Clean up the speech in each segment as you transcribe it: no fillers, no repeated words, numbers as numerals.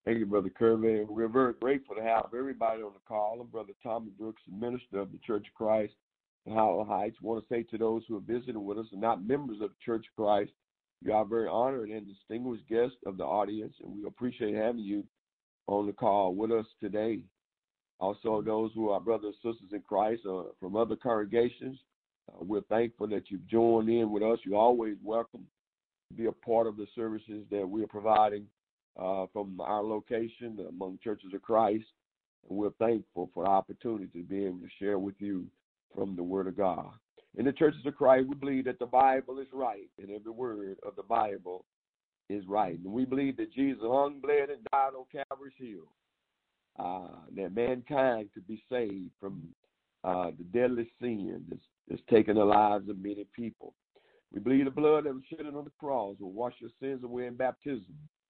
Thank you, Brother Kirby. And we're very grateful to have everybody on the call. I'm Brother Tommy Brooks, the minister of the Church of Christ in Highland Heights. I want to say to those who are visiting with us and not members of the Church of Christ, you are very honored and distinguished guest of the audience, and we appreciate having you on the call with us today. Also, those who are brothers and sisters in Christ from other congregations, we're thankful that you've joined in with us. You're always welcome to be a part of the services that we are providing from our location among churches of Christ. And we're thankful for the opportunity to be able to share with you from the Word of God. In the churches of Christ, we believe that the Bible is right, and every word of the Bible is right. And we believe that Jesus hung, bled, and died on Calvary's hill, that mankind could be saved from the deadly sin that's taken the lives of many people. We believe the blood that was shed on the cross will wash your sins away in baptism.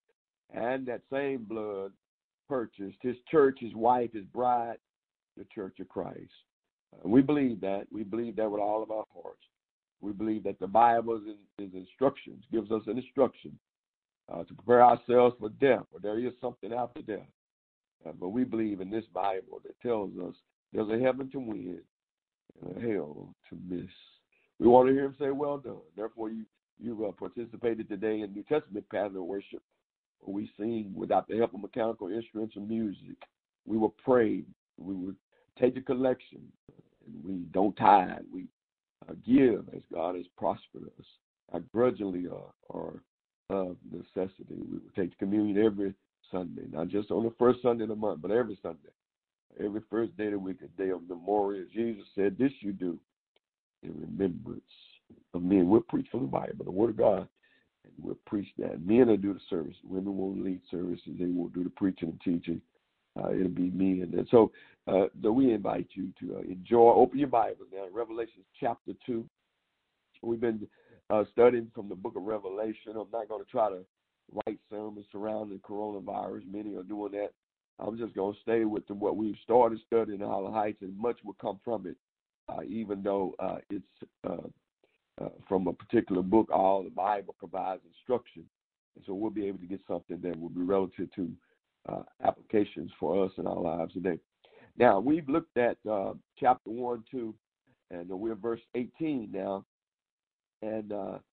And that same blood purchased his church, his wife, his bride, the Church of Christ. We believe that. We believe that with all of our hearts. We believe that the Bible is instructions, gives us an instruction to prepare ourselves for death, for there is something after death. But we believe in this Bible that tells us there's a heaven to win and a hell to miss. We want to hear him say, well done. Therefore, you participated today in New Testament pattern of worship, where we sing without the help of mechanical instruments or music. We will pray. We will take a collection. And we don't tithe. We give as God has prospered us. I grudgingly or of necessity. We will take communion every Sunday, not just on the first Sunday of the month, but every Sunday. Every first day of the week, a day of memorial. Jesus said, this you do in remembrance of me. And we'll preach from the Bible, the Word of God, and we'll preach that. Men will do the service. Women won't lead services. They won't do the preaching and teaching. It'll be men. And so we invite you to open your Bibles now. Revelation chapter 2. We've been studying from the book of Revelation. I'm not going to try to write sermons surrounding coronavirus. Many are doing that. I'm just going to stay with what we've started studying in Highland Heights, and much will come from it, even though it's from a particular book. All the Bible provides instruction. And so we'll be able to get something that will be relative to applications for us in our lives today. Now, we've looked at chapter 1, 2, and we're verse 18 now. And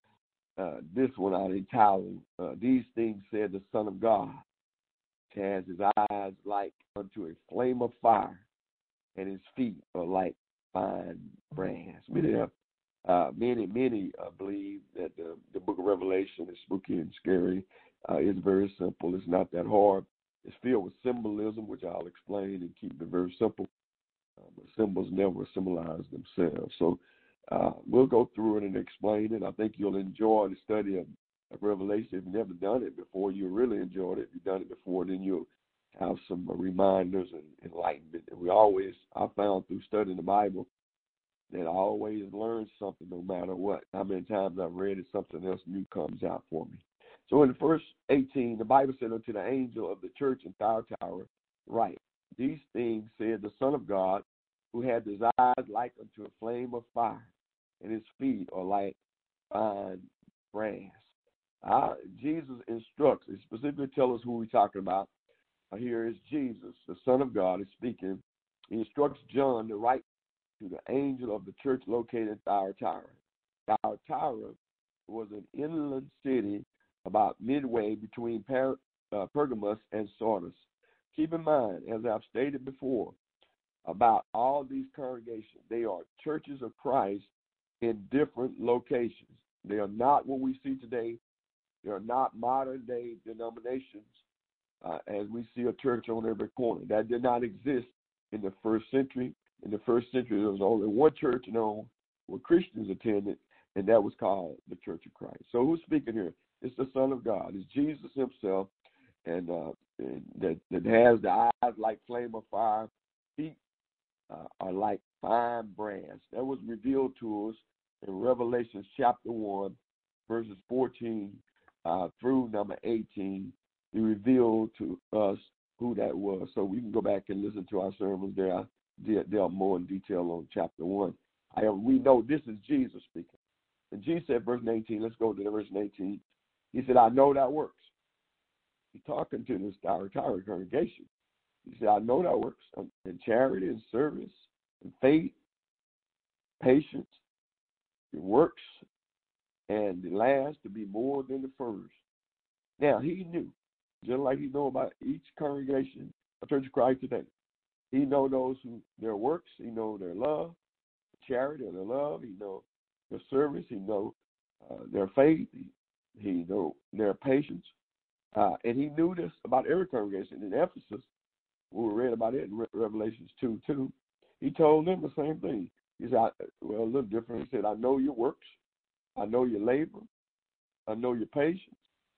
this one I entitled, These Things Said the Son of God, has his eyes like unto a flame of fire, and his feet are like fine brass. Many believe that the book of Revelation is spooky and scary. It's very simple. It's not that hard. It's filled with symbolism, which I'll explain and keep it very simple. But symbols never symbolize themselves. So we'll go through it and explain it. I think you'll enjoy the study of Revelation. If you've never done it before, you really enjoyed it. If you've done it before, then you'll have some reminders and enlightenment. And I found through studying the Bible that I always learn something no matter what. How many times I've read it, something else new comes out for me. So in verse 18, the Bible said unto the angel of the church in Thyatira, write, these things said the Son of God, who had his eyes like unto a flame of fire, and his feet are like fine brass. Jesus instructs, he specifically tells us who we're talking about. Here is Jesus, the Son of God, is speaking. He instructs John to write to the angel of the church located in Thyatira. Thyatira was an inland city about midway between Pergamos and Sardis. Keep in mind, as I've stated before, about all these congregations, they are churches of Christ in different locations. They are not what we see today. They are not modern-day denominations as we see a church on every corner. That did not exist in the first century. In the first century, there was only one church known where Christians attended, and that was called the Church of Christ. So who's speaking here? It's the Son of God. It's Jesus himself, and that has the eyes like flame of fire, feet are like fine brass. That was revealed to us in Revelation chapter 1, verses 14 through number 18. He revealed to us who that was. So we can go back and listen to our sermons there. They are more in detail on chapter 1. We know this is Jesus speaking. And Jesus said, verse 18, let's go to verse 18. He said, I know thy works, He's talking to this Thyatira congregation. He said, I know thy works in charity and service and faith, patience, your works, and the last to be more than the first. Now, he knew, just like he know about each congregation of Church of Christ today. He know those who their works, he know their love, charity and their love, he know their service, he know their faith, he know their patience. And he knew this about every congregation. In Ephesus, we read about it in Revelations 2:2. He told them the same thing. He said, well, a little different. He said, I know your works. I know your labor. I know your patience.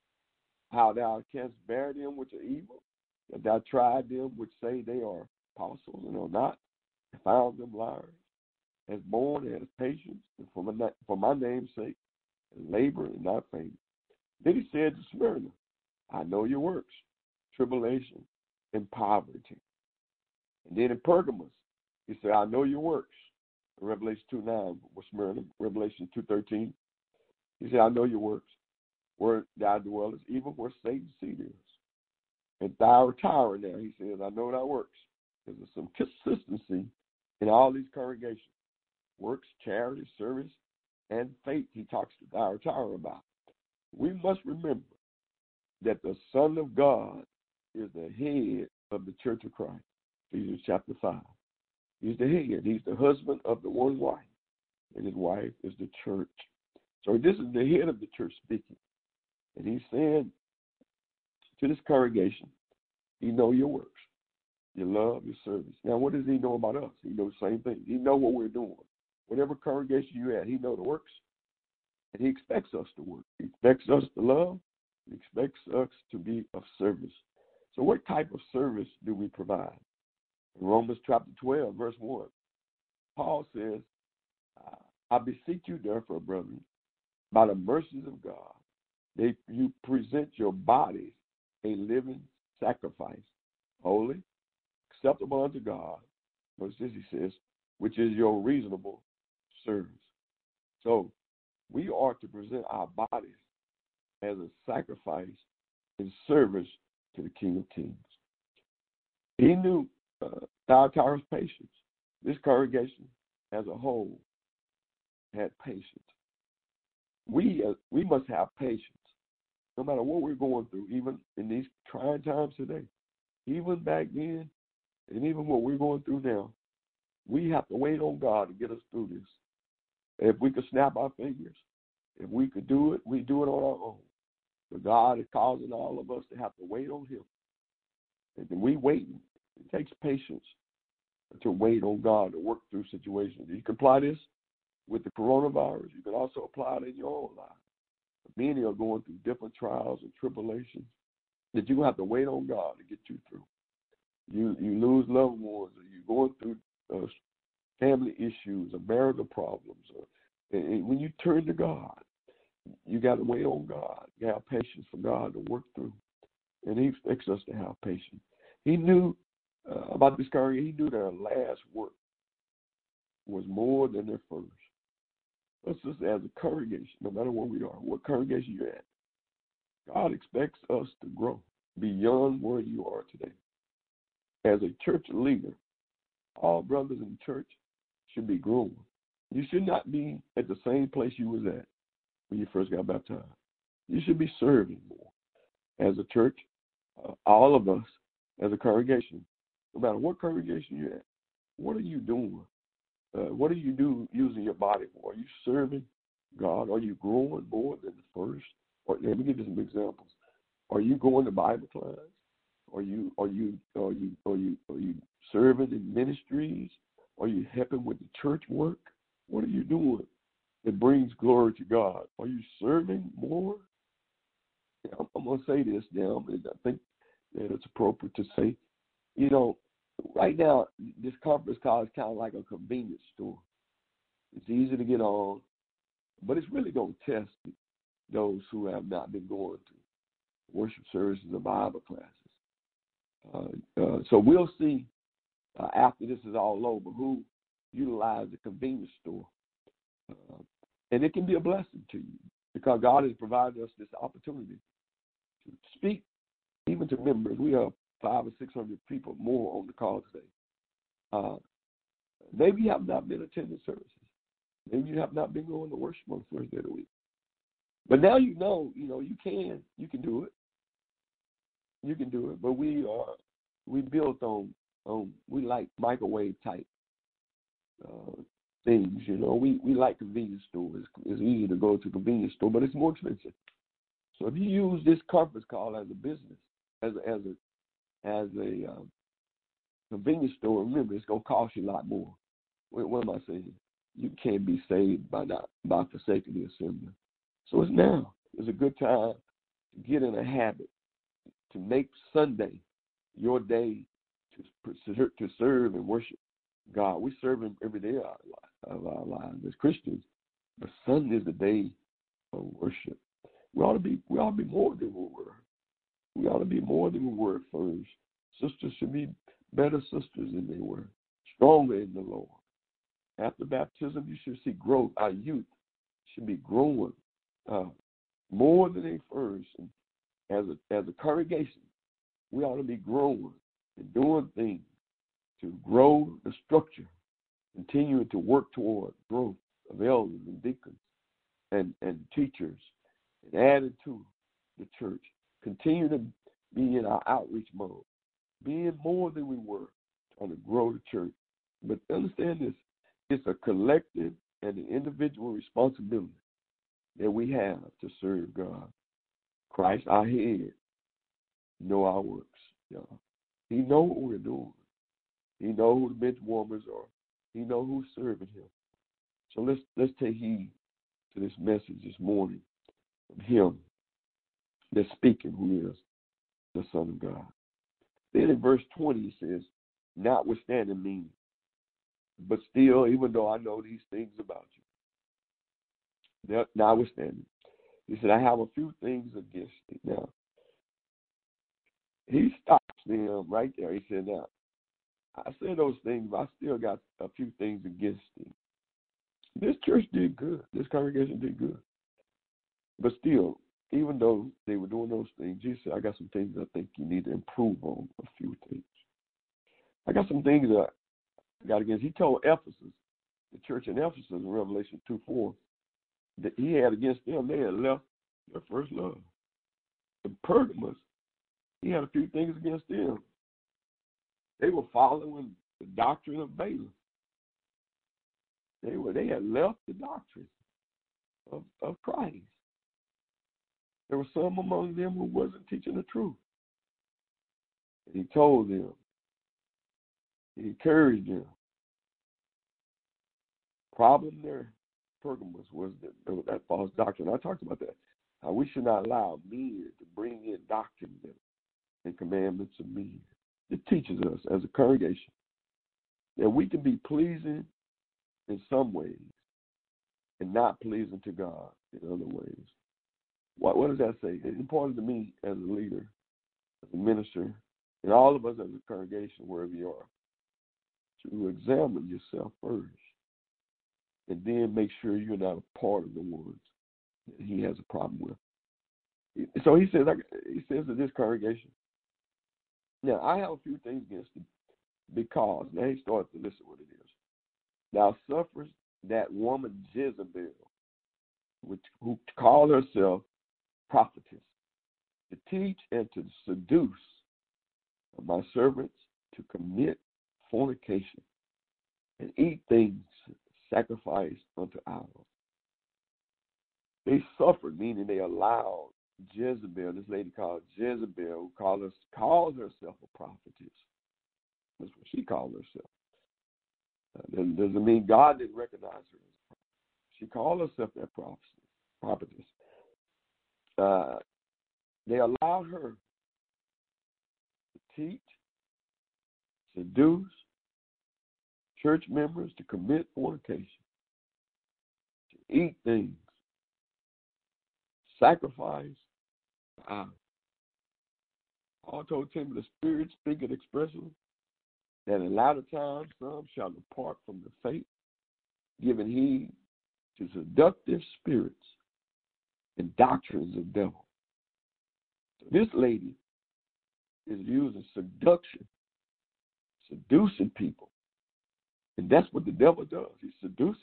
How thou canst bear them which are evil. That thou tried them which say they are apostles and are not. And found them liars. Has borne and has patience for my name's sake. And labor and not faint. Then he said to Smyrna, I know your works, tribulation and poverty. And then in Pergamos, he said, I know your works. In Revelation 2:9 was Smyrna. Revelation 2:13, he said, I know your works, where thou dwellest, even where Satan's seat is. And Thyatira now, he says, I know thy works. There's some consistency in all these congregations. Works, charity, service, and faith he talks to Thyatira about. We must remember that the Son of God is the head of the Church of Christ. Ephesians chapter 5. He's the head. He's the husband of the one wife, and his wife is the church. So this is the head of the church speaking. And he's saying to this congregation, he knows your works, your love, your service. Now, what does he know about us? He knows the same thing. He knows what we're doing. Whatever congregation you're at, he knows the works, and he expects us to work. He expects us to love. He expects us to be of service. So what type of service do we provide? In Romans chapter 12, verse 1, Paul says, I beseech you, therefore, brethren, by the mercies of God, that you present your bodies a living sacrifice, holy, acceptable unto God. Verse 6, he says, which is your reasonable service. So we are to present our bodies as a sacrifice in service to the King of Kings. He knew Thyatira's patience. This congregation as a whole had patience. We must have patience, no matter what we're going through, even in these trying times today. Even back then, and even what we're going through now, we have to wait on God to get us through this. If we could snap our fingers, if we could do it, we do it on our own. But God is causing all of us to have to wait on him. And then we wait. It takes patience to wait on God to work through situations. You can apply this with the coronavirus. You can also apply it in your own life. Many are going through different trials and tribulations that you have to wait on God to get you through. You lose loved ones, or you're going through family issues or marital problems. And when you turn to God, you got to wait on God. You have patience for God to work through. And he expects us to have patience. He knew about this congregation. He knew their last work was more than their first. Let's just, as a congregation, no matter where we are, what congregation you're at, God expects us to grow beyond where you are today. As a church leader, all brothers in the church should be growing. You should not be at the same place you was at when you first got baptized. You should be serving more. As a church, all of us, as a congregation, no matter what congregation you're at, what are you doing? What do you do using your body for? Are you serving God? Are you growing more than the first? Or let me give you some examples. Are you going to Bible class? Are you serving in ministries? Are you helping with the church work? What are you doing that brings glory to God? Are you serving more? I'm going to say this now, and I think that it's appropriate to say, right now, this conference call is kind of like a convenience store. It's easy to get on, but it's really going to test those who have not been going to worship services or Bible classes. So we'll see after this is all over who utilize the convenience store. And it can be a blessing to you because God has provided us this opportunity to speak even to members. We have 500 or 600 people more on the call today. Maybe you have not been attending services. Maybe you have not been going to worship on the first day of the week. But now you know, you can do it. You can do it. But we built on we like microwave type things, We like convenience stores. It's easy to go to a convenience store, but it's more expensive. So if you use this conference call as a business, as a convenience store, remember it's gonna cost you a lot more. What am I saying? You can't be saved by forsaking the assembly. So it's now. It's a good time to get in a habit to make Sunday your day to serve and worship God. We serve Him every day of our lives as Christians, but Sunday is the day of worship. We ought to be more than we were. We ought to be more than we were at first. Sisters should be better sisters than they were, stronger in the Lord. After baptism, you should see growth. Our youth should be growing more than they first. And as a congregation, we ought to be growing and doing things to grow the structure, continuing to work toward growth of elders and deacons and teachers, and adding to the church. Continue to be in our outreach mode, being more than we were, trying to grow the church. But understand this, it's a collective and an individual responsibility that we have to serve God. Christ, our head, know our works, y'all. He know what we're doing. He know who the bench warmers are. He know who's serving Him. So let's take heed to this message this morning from Him that's speaking, who is the Son of God. Then in verse 20 it says, notwithstanding me, but still, even though I know these things about you, notwithstanding, he said, I have a few things against thee. Now, he stops them right there. He said, now, I said those things, but I still got a few things against thee. This church did good. This congregation did good. But still, even though they were doing those things, Jesus said, I got some things I think you need to improve on, a few things. I got some things that I got against. He told Ephesus, the church in Ephesus in Revelation 2:4, that he had against them, they had left their first love. In Pergamos, he had a few things against them. They were following the doctrine of Balaam. They had left the doctrine of Christ. There were some among them who wasn't teaching the truth. And he told them, he encouraged them. Problem there, Pergamos, was that false doctrine. I talked about that. How we should not allow men to bring in doctrines and commandments of men. It teaches us as a congregation that we can be pleasing in some ways and not pleasing to God in other ways. What does that say? It's important to me as a leader, as a minister, and all of us as a congregation, wherever you are, to examine yourself first and then make sure you're not a part of the ones that He has a problem with. So he says to this congregation, now I have a few things against him because, now he starts to listen what it is. Thou sufferest that woman Jezebel, who called herself prophetess, to teach and to seduce my servants to commit fornication and eat things sacrificed unto idols. They suffered, meaning they allowed Jezebel, this lady called Jezebel, who calls herself a prophetess. That's what she called herself. Doesn't mean God didn't recognize her as a prophet. She called herself that prophetess. They allowed her to teach, seduce church members to commit fornication, to eat things, sacrifice idols. Paul told Timothy, the Spirit speaketh expressly, that in latter times some shall depart from the faith, giving heed to seductive spirits and doctrines of devil. So this lady is using seduction, seducing people. And that's what the devil does. He seduces.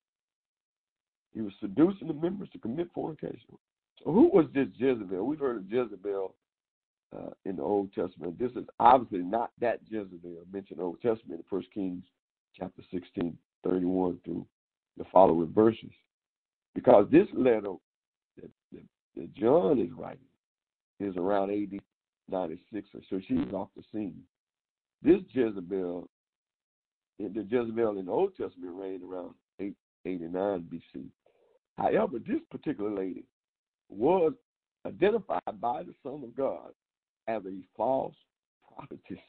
He was seducing the members to commit fornication. So who was this Jezebel? We've heard of Jezebel in the Old Testament. This is obviously not that Jezebel mentioned in the Old Testament in 1 Kings chapter 16, 31 through the following verses. Because this letter that John is writing is around AD 96 or so. She's off the scene. This Jezebel, the Jezebel in the Old Testament reigned around 889 BC. However, this particular lady was identified by the Son of God as a false prophetess,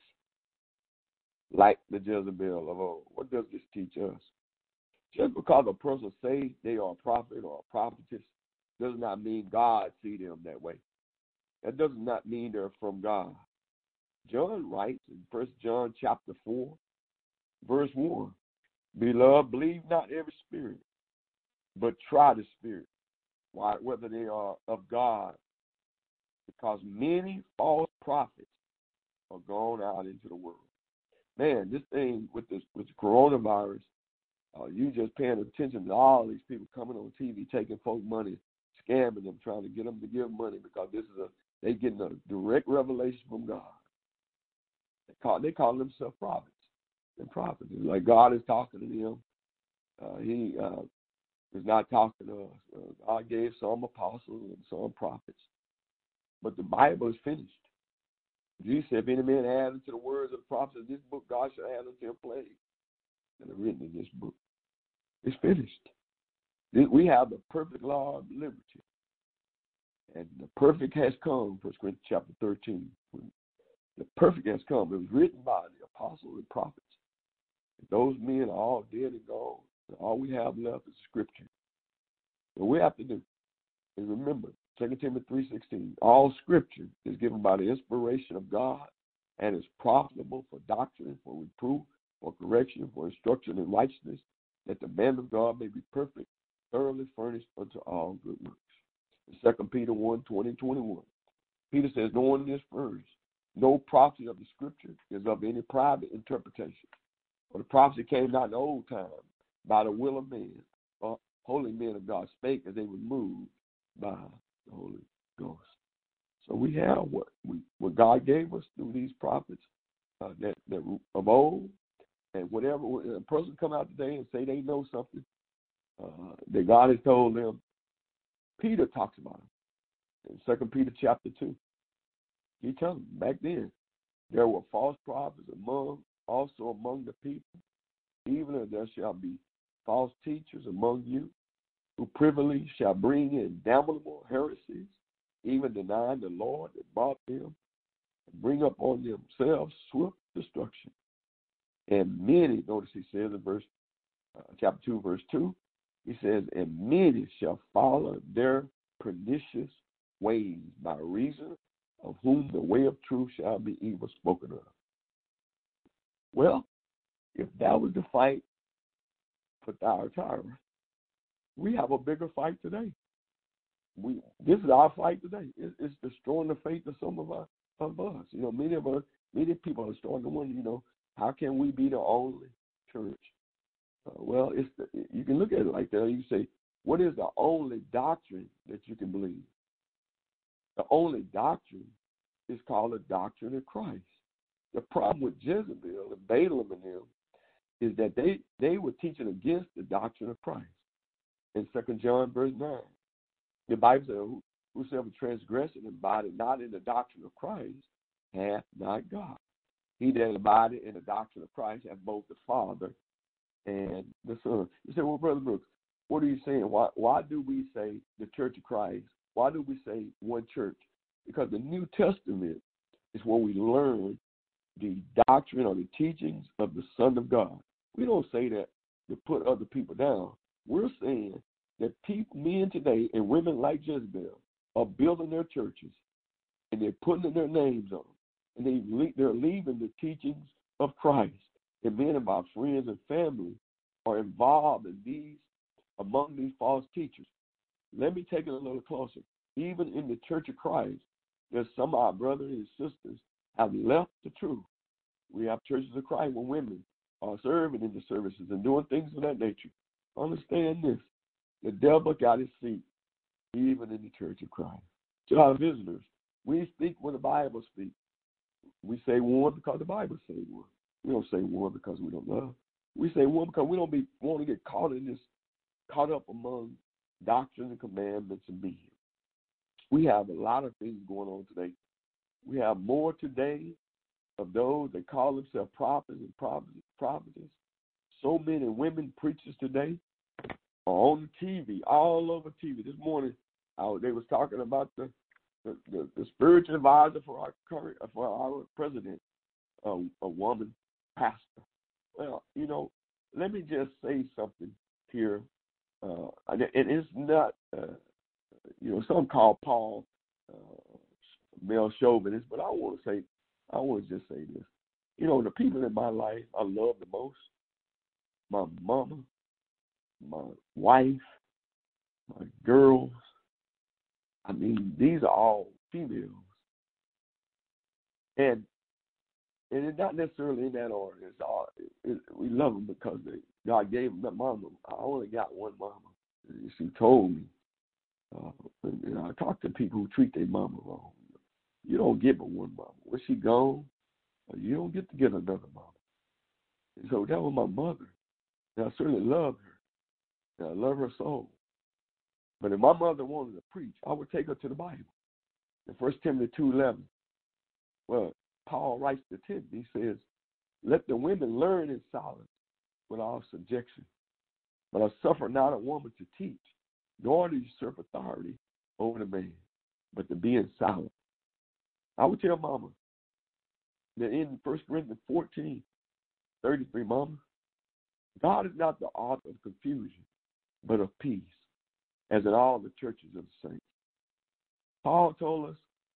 like the Jezebel of old. What does this teach us? Just because a person says they are a prophet or a prophetess does not mean God see them that way. That does not mean they're from God. John writes in 1 John chapter 4, verse 1, Beloved, believe not every spirit, but try the spirit, whether they are of God, because many false prophets are gone out into the world. Man, this thing with the coronavirus, you just paying attention to all these people coming on TV, taking folk money, scamming them, trying to get them to give money because they getting a direct revelation from God. They call themselves prophets. They're prophets. It's like God is talking to them. He is not talking to us. God gave some apostles and some prophets. But the Bible is finished. Jesus said, if any man add unto the words of the prophets of this book, God shall add unto him plagues that are written in this book. It's finished. We have the perfect law of liberty. And the perfect has come, 1 Corinthians chapter 13. The perfect has come. It was written by the apostles and prophets. And those men are all dead and gone. And all we have left is Scripture. What we have to do is remember 2 Timothy 3:16. All Scripture is given by the inspiration of God and is profitable for doctrine, for reproof, for correction, for instruction in righteousness, that the man of God may be perfect, thoroughly furnished unto all good works. 2 Peter 1:20-21. Peter says, knowing this first, no prophecy of the Scripture is of any private interpretation. For the prophecy came not in the old time by the will of men, or holy men of God spake as they were moved by the Holy Ghost. So we have what God gave us through these prophets that of old, and whatever a person come out today and say they know something that God has told them. Peter talks about it in 2 Peter chapter 2. He tells them back then there were false prophets also among the people, even as there shall be false teachers among you, who privily shall bring in damnable heresies, even denying the Lord that bought them, and bring upon themselves swift destruction. And many, notice he says in chapter 2, verse 2, he says, and many shall follow their pernicious ways, by reason of whom the way of truth shall be evil spoken of. Well, if that was the fight for Thyatira, we have a bigger fight today. This is our fight today. It's destroying the faith of some of us. Many people are starting to wonder, how can we be the only church? Well, you can look at it like that. You say, what is the only doctrine that you can believe? The only doctrine is called the doctrine of Christ. The problem with Jezebel and Balaam and them is that they were teaching against the doctrine of Christ. In 2 John verse 9, the Bible says, whosoever transgresseth and abideth not in the doctrine of Christ hath not God. He that abideth in the doctrine of Christ hath both the Father and the Son. You say, well, Brother Brooks, what are you saying? Why do we say the Church of Christ? Why do we say one church? Because the New Testament is where we learn the doctrine or the teachings of the Son of God. We don't say that to put other people down. We're saying that men today and women like Jezebel are building their churches and they're putting their names on them, and they're leaving the teachings of Christ. And many of our friends and family are involved among these false teachers. Let me take it a little closer. Even in the Church of Christ, there's some of our brothers and sisters have left the truth. We have churches of Christ where women are serving in the services and doing things of that nature. Understand this. The devil got his seat even in the church of Christ. To our visitors, we speak when the Bible speaks. We say one because the Bible says one. We don't say one because we don't love. We say one because we don't want to get caught up among doctrine and commandments and be here. We have a lot of things going on today. We have more today of those that call themselves prophets and prophetess. So many women preachers today are on TV, all over TV. This morning, they was talking about the spiritual advisor for our president, a woman pastor. Well, let me just say something here. And it's not, some call Paul male chauvinist, but I want to just say this. The people in my life I love the most, my mama, my wife, my girls. I mean, these are all females. And it's not necessarily in that order. We love them because God gave them that mama. I only got one mama. She told me. I talk to people who treat their mama wrong. You don't get but one mama. When she gone, you don't get to get another mama. And so that was my mother. And I certainly love her. And I love her soul. But if my mother wanted to preach, I would take her to the Bible. In 1 Timothy 2:11, well, Paul writes to Timothy, he says, let the women learn in silence with all subjection. But I suffer not a woman to teach, nor to usurp authority over the man, but to be in silence. I would tell Mama that in 1 Corinthians 14:33, Mama, God is not the author of confusion, but of peace, as in all the churches of the saints. Paul told us,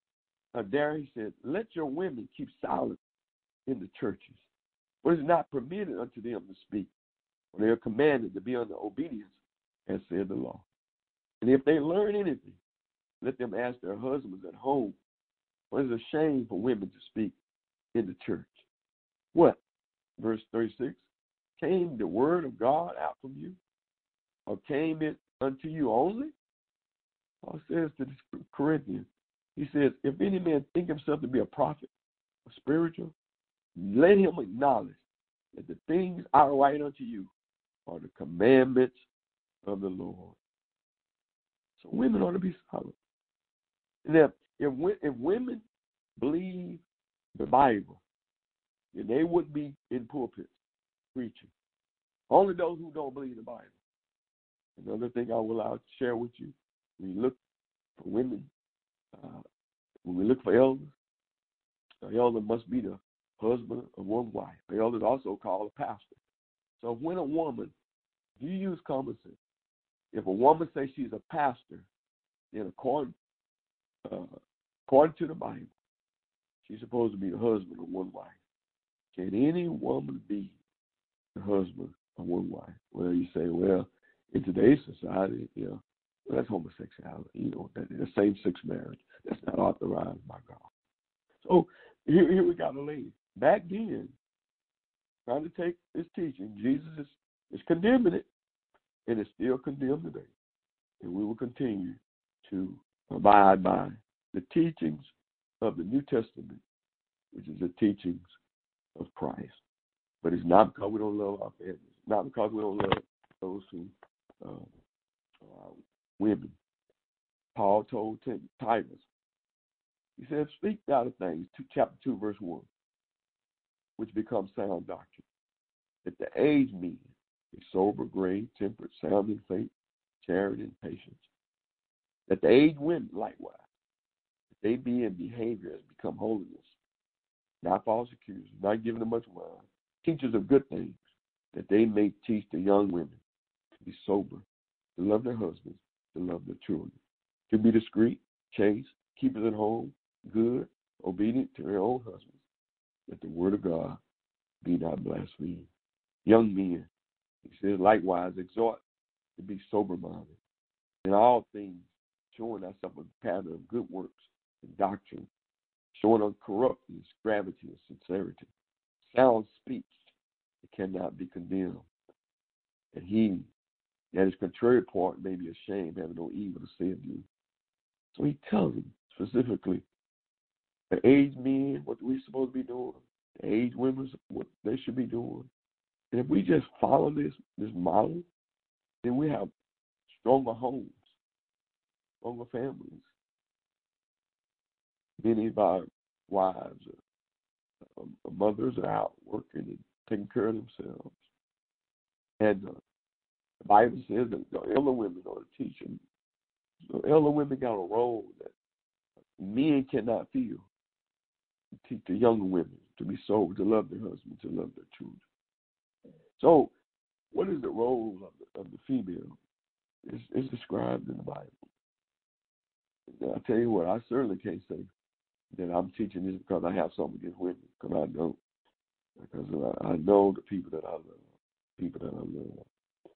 he said, let your women keep silent in the churches, for it is not permitted unto them to speak, for they are commanded to be under obedience, as said the law. And if they learn anything, let them ask their husbands at home, for it is a shame for women to speak in the church. What? Verse 36, came the word of God out from you? Or came it unto you only? Paul says to the Corinthians, he says, if any man think himself to be a prophet, or spiritual, let him acknowledge that the things I write unto you are the commandments of the Lord. So women ought to be silent. And if women believe the Bible, then they would be in pulpits preaching. Only those who don't believe the Bible. Another thing I will share with you, we look for women, when we look for elders, an elder must be the husband of one wife. An elder is also called a pastor. So when a woman, you use common sense. If a woman says she's a pastor, then according to the Bible, she's supposed to be the husband of one wife. Can any woman be the husband of one wife? Well, you say, well, in today's society, well, that's homosexuality. That's same-sex marriage. That's not authorized by God. So here we got a lady. Back then, trying to take this teaching, Jesus is condemning it, and it's still condemned today. And we will continue to abide by the teachings of the New Testament, which is the teachings of Christ. But it's not because we don't love our families, not because we don't love those who women. Paul told Titus, he said, speak thou the things, chapter 2, verse 1, which becomes sound doctrine, that the aged men be sober, grave, temperate, sound in faith, charity, and patience. That the aged women likewise, that they be in behavior as become holiness, not false accusers, not giving them much wine, teachers of good things, that they may teach the young women to be sober, to love their husbands, to love their children, to be discreet, chaste, keepers at home, good, obedient to their own husbands, that the word of God be not blasphemed. Young men, he says, likewise exhort to be sober-minded, in all things showing ourselves a pattern of good works and doctrine showing uncorruptness, gravity, and sincerity. Sound speech, it cannot be condemned. And he that is contrary part may be ashamed, having no evil to say of you. So he tells them specifically, the aged men, what we're supposed to be doing, the aged women, what they should be doing. And if we just follow this model, then we have stronger homes, stronger families. Many of our wives or mothers are out working and taking care of themselves. And the Bible says that the elder women are the teaching. So elder women got a role that men cannot feel. Teach the younger women to be sober, to love their husband, to love their children. So, what is the role of the female? It's described in the Bible. And I tell you what, I certainly can't say that I'm teaching this because I have something against women, because I don't. Because I know the people that I love.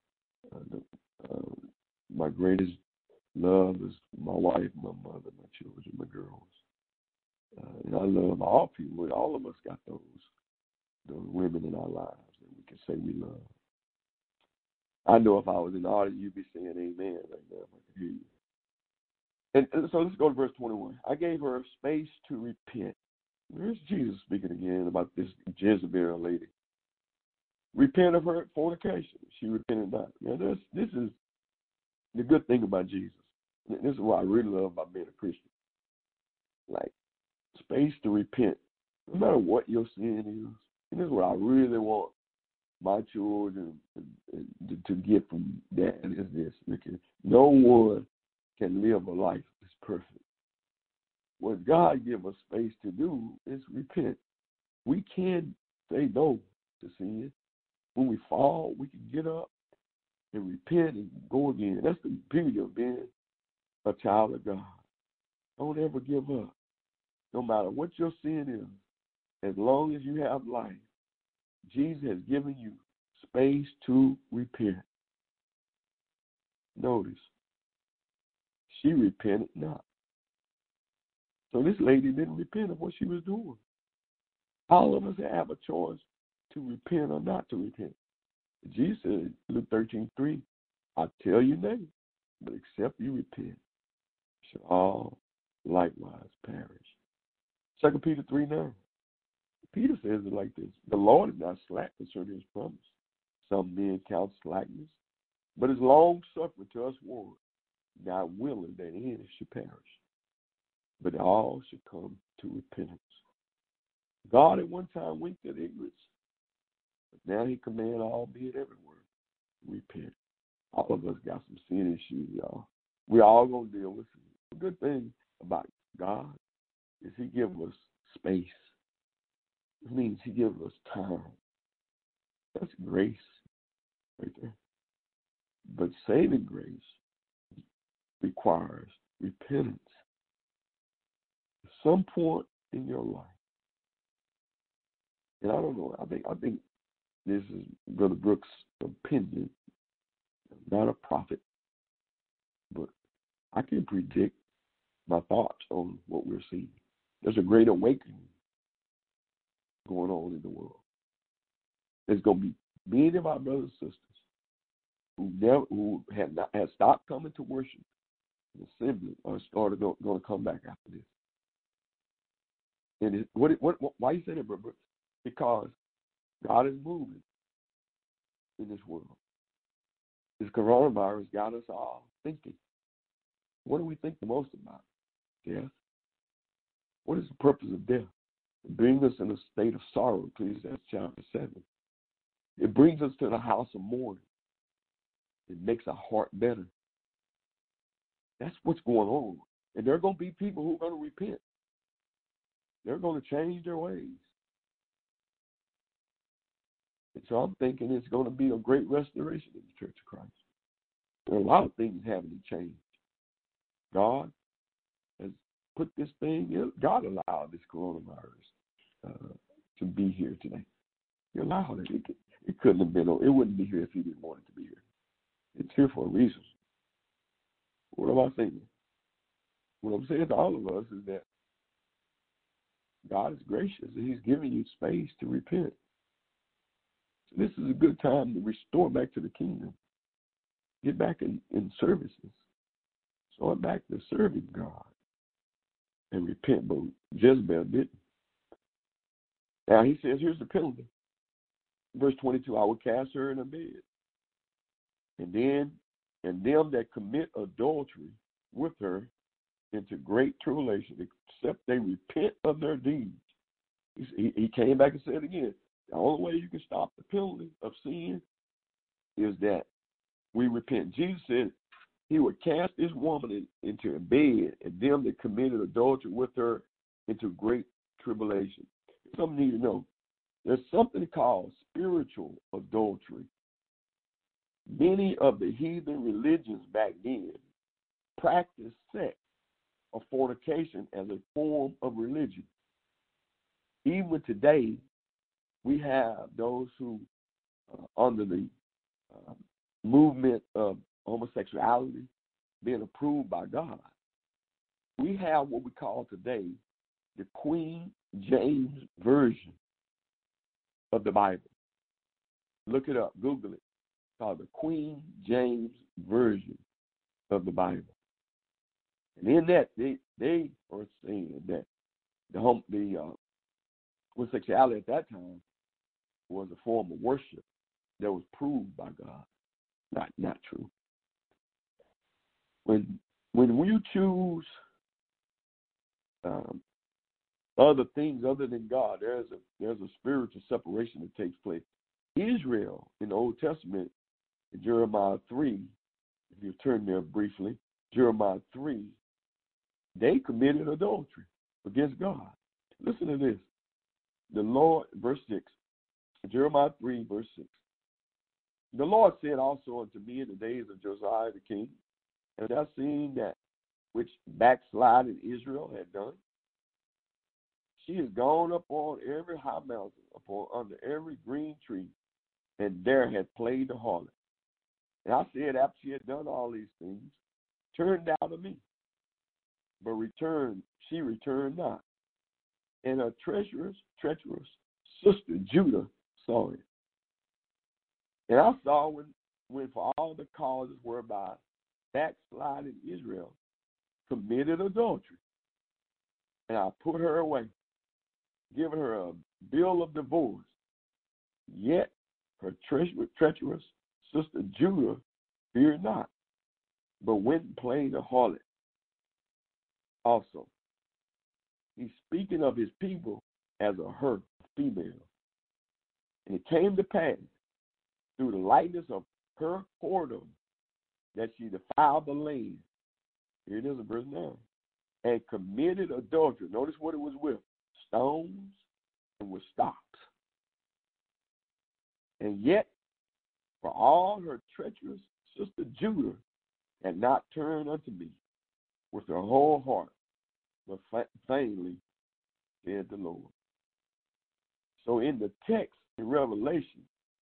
My greatest love is my wife, my mother, my children, my girls. And I love all people. All of us got those women in our lives that we can say we love. I know if I was in the audience, you'd be saying amen right now if I could hear you. And so let's go to verse 21. I gave her space to repent. There's Jesus speaking again about this Jezebel lady. Repent of her fornication. She repented not. Now, this is the good thing about Jesus. This is what I really love about being a Christian. Like, space to repent, no matter what your sin is. And this is what I really want my children to get from that is this. Because no one can live a life that's perfect. What God gives us space to do is repent. We can say no to sin. When we fall, we can get up and repent and go again. That's the beauty of being a child of God. Don't ever give up. No matter what your sin is, as long as you have life, Jesus has given you space to repent. Notice, she repented not. So this lady didn't repent of what she was doing. All of us have a choice to repent or not to repent. Jesus said, Luke 13:3, I tell you nay, but except you repent, shall all likewise perish. 2 Peter 3:9. Peter says it like this: the Lord is not slack concerning his promise. Some men count slackness, but is long suffering to us warned, not willing that any should perish, but all should come to repentance. God at one time winked at ignorance, but now he commands all, be it everywhere, repent. All of us got some sin issues, y'all. We all gonna deal with it. The good thing about God is he gives us space. It means he gives us time. That's grace right there. But saving grace requires repentance. At some point in your life, and I don't know, I think this is Brother Brooks' opinion. I'm not a prophet, but I can predict my thoughts on what we're seeing. There's a great awakening going on in the world. There's going to be many of our brothers and sisters who have stopped coming to worship the assembly are started going to come back after this. And why you say that, brother? Because God is moving in this world. This coronavirus got us all thinking. What do we think the most about? Death. What is the purpose of death? It brings us in a state of sorrow, Ecclesiastes chapter 7. It brings us to the house of mourning. It makes our heart better. That's what's going on. And there are going to be people who are going to repent. They're going to change their ways. And so I'm thinking it's going to be a great restoration in the Church of Christ. There are a lot of things having to change. God has put this thing, God allowed this coronavirus to be here today. He allowed it. It couldn't have been, it wouldn't be here if he didn't want it to be here. It's here for a reason. What am I saying? What I'm saying to all of us is that God is gracious, and He's giving you space to repent. So this is a good time to restore back to the kingdom. Get back in services. Start back to serving God and repent. But Jezebel didn't. Now he says, here's the penalty. Verse 22, I will cast her in a bed. And them that commit adultery with her into great tribulation, except they repent of their deeds. He came back and said again, the only way you can stop the penalty of sin is that we repent. Jesus said he would cast this woman into a bed, and them that committed adultery with her into great tribulation. Something you need to know. There's something called spiritual adultery. Many of the heathen religions back then practiced sex or fornication as a form of religion. Even today, we have those who, under the movement of homosexuality being approved by God, we have what we call today the Queen James Version of the Bible. Look it up, Google it. It's called the Queen James Version of the Bible. And in that, they are saying that the homosexuality at that time was a form of worship that was proved by God. Not true. When you choose other things other than God, there's a spiritual separation that takes place. Israel in the Old Testament, in Jeremiah 3, if you turn there briefly, Jeremiah 3, they committed adultery against God. Listen to this. The Lord, verse 6, Jeremiah 3, verse 6. The Lord said also unto me in the days of Josiah the king, have thou seen that which backsliding Israel had done? She has gone up on every high mountain, under every green tree, and there had played the harlot. And I said, after she had done all these things, turn thou to me. But she returned not. And her treacherous sister Judah saw it. And I saw when for all the causes whereby backsliding Israel committed adultery, and I put her away, giving her a bill of divorce. Yet her treacherous sister Judah feared not, but went and played the harlot also. He's speaking of his people as a her female. And it came to pass through the lightness of her whoredom that she defiled the land. Here it is in verse 9. And committed adultery. Notice what it was with. Stones and with stocks. And yet, for all her treacherous sister Judah had not turned unto me with her whole heart, but vainly, said the Lord. So in the text in Revelation,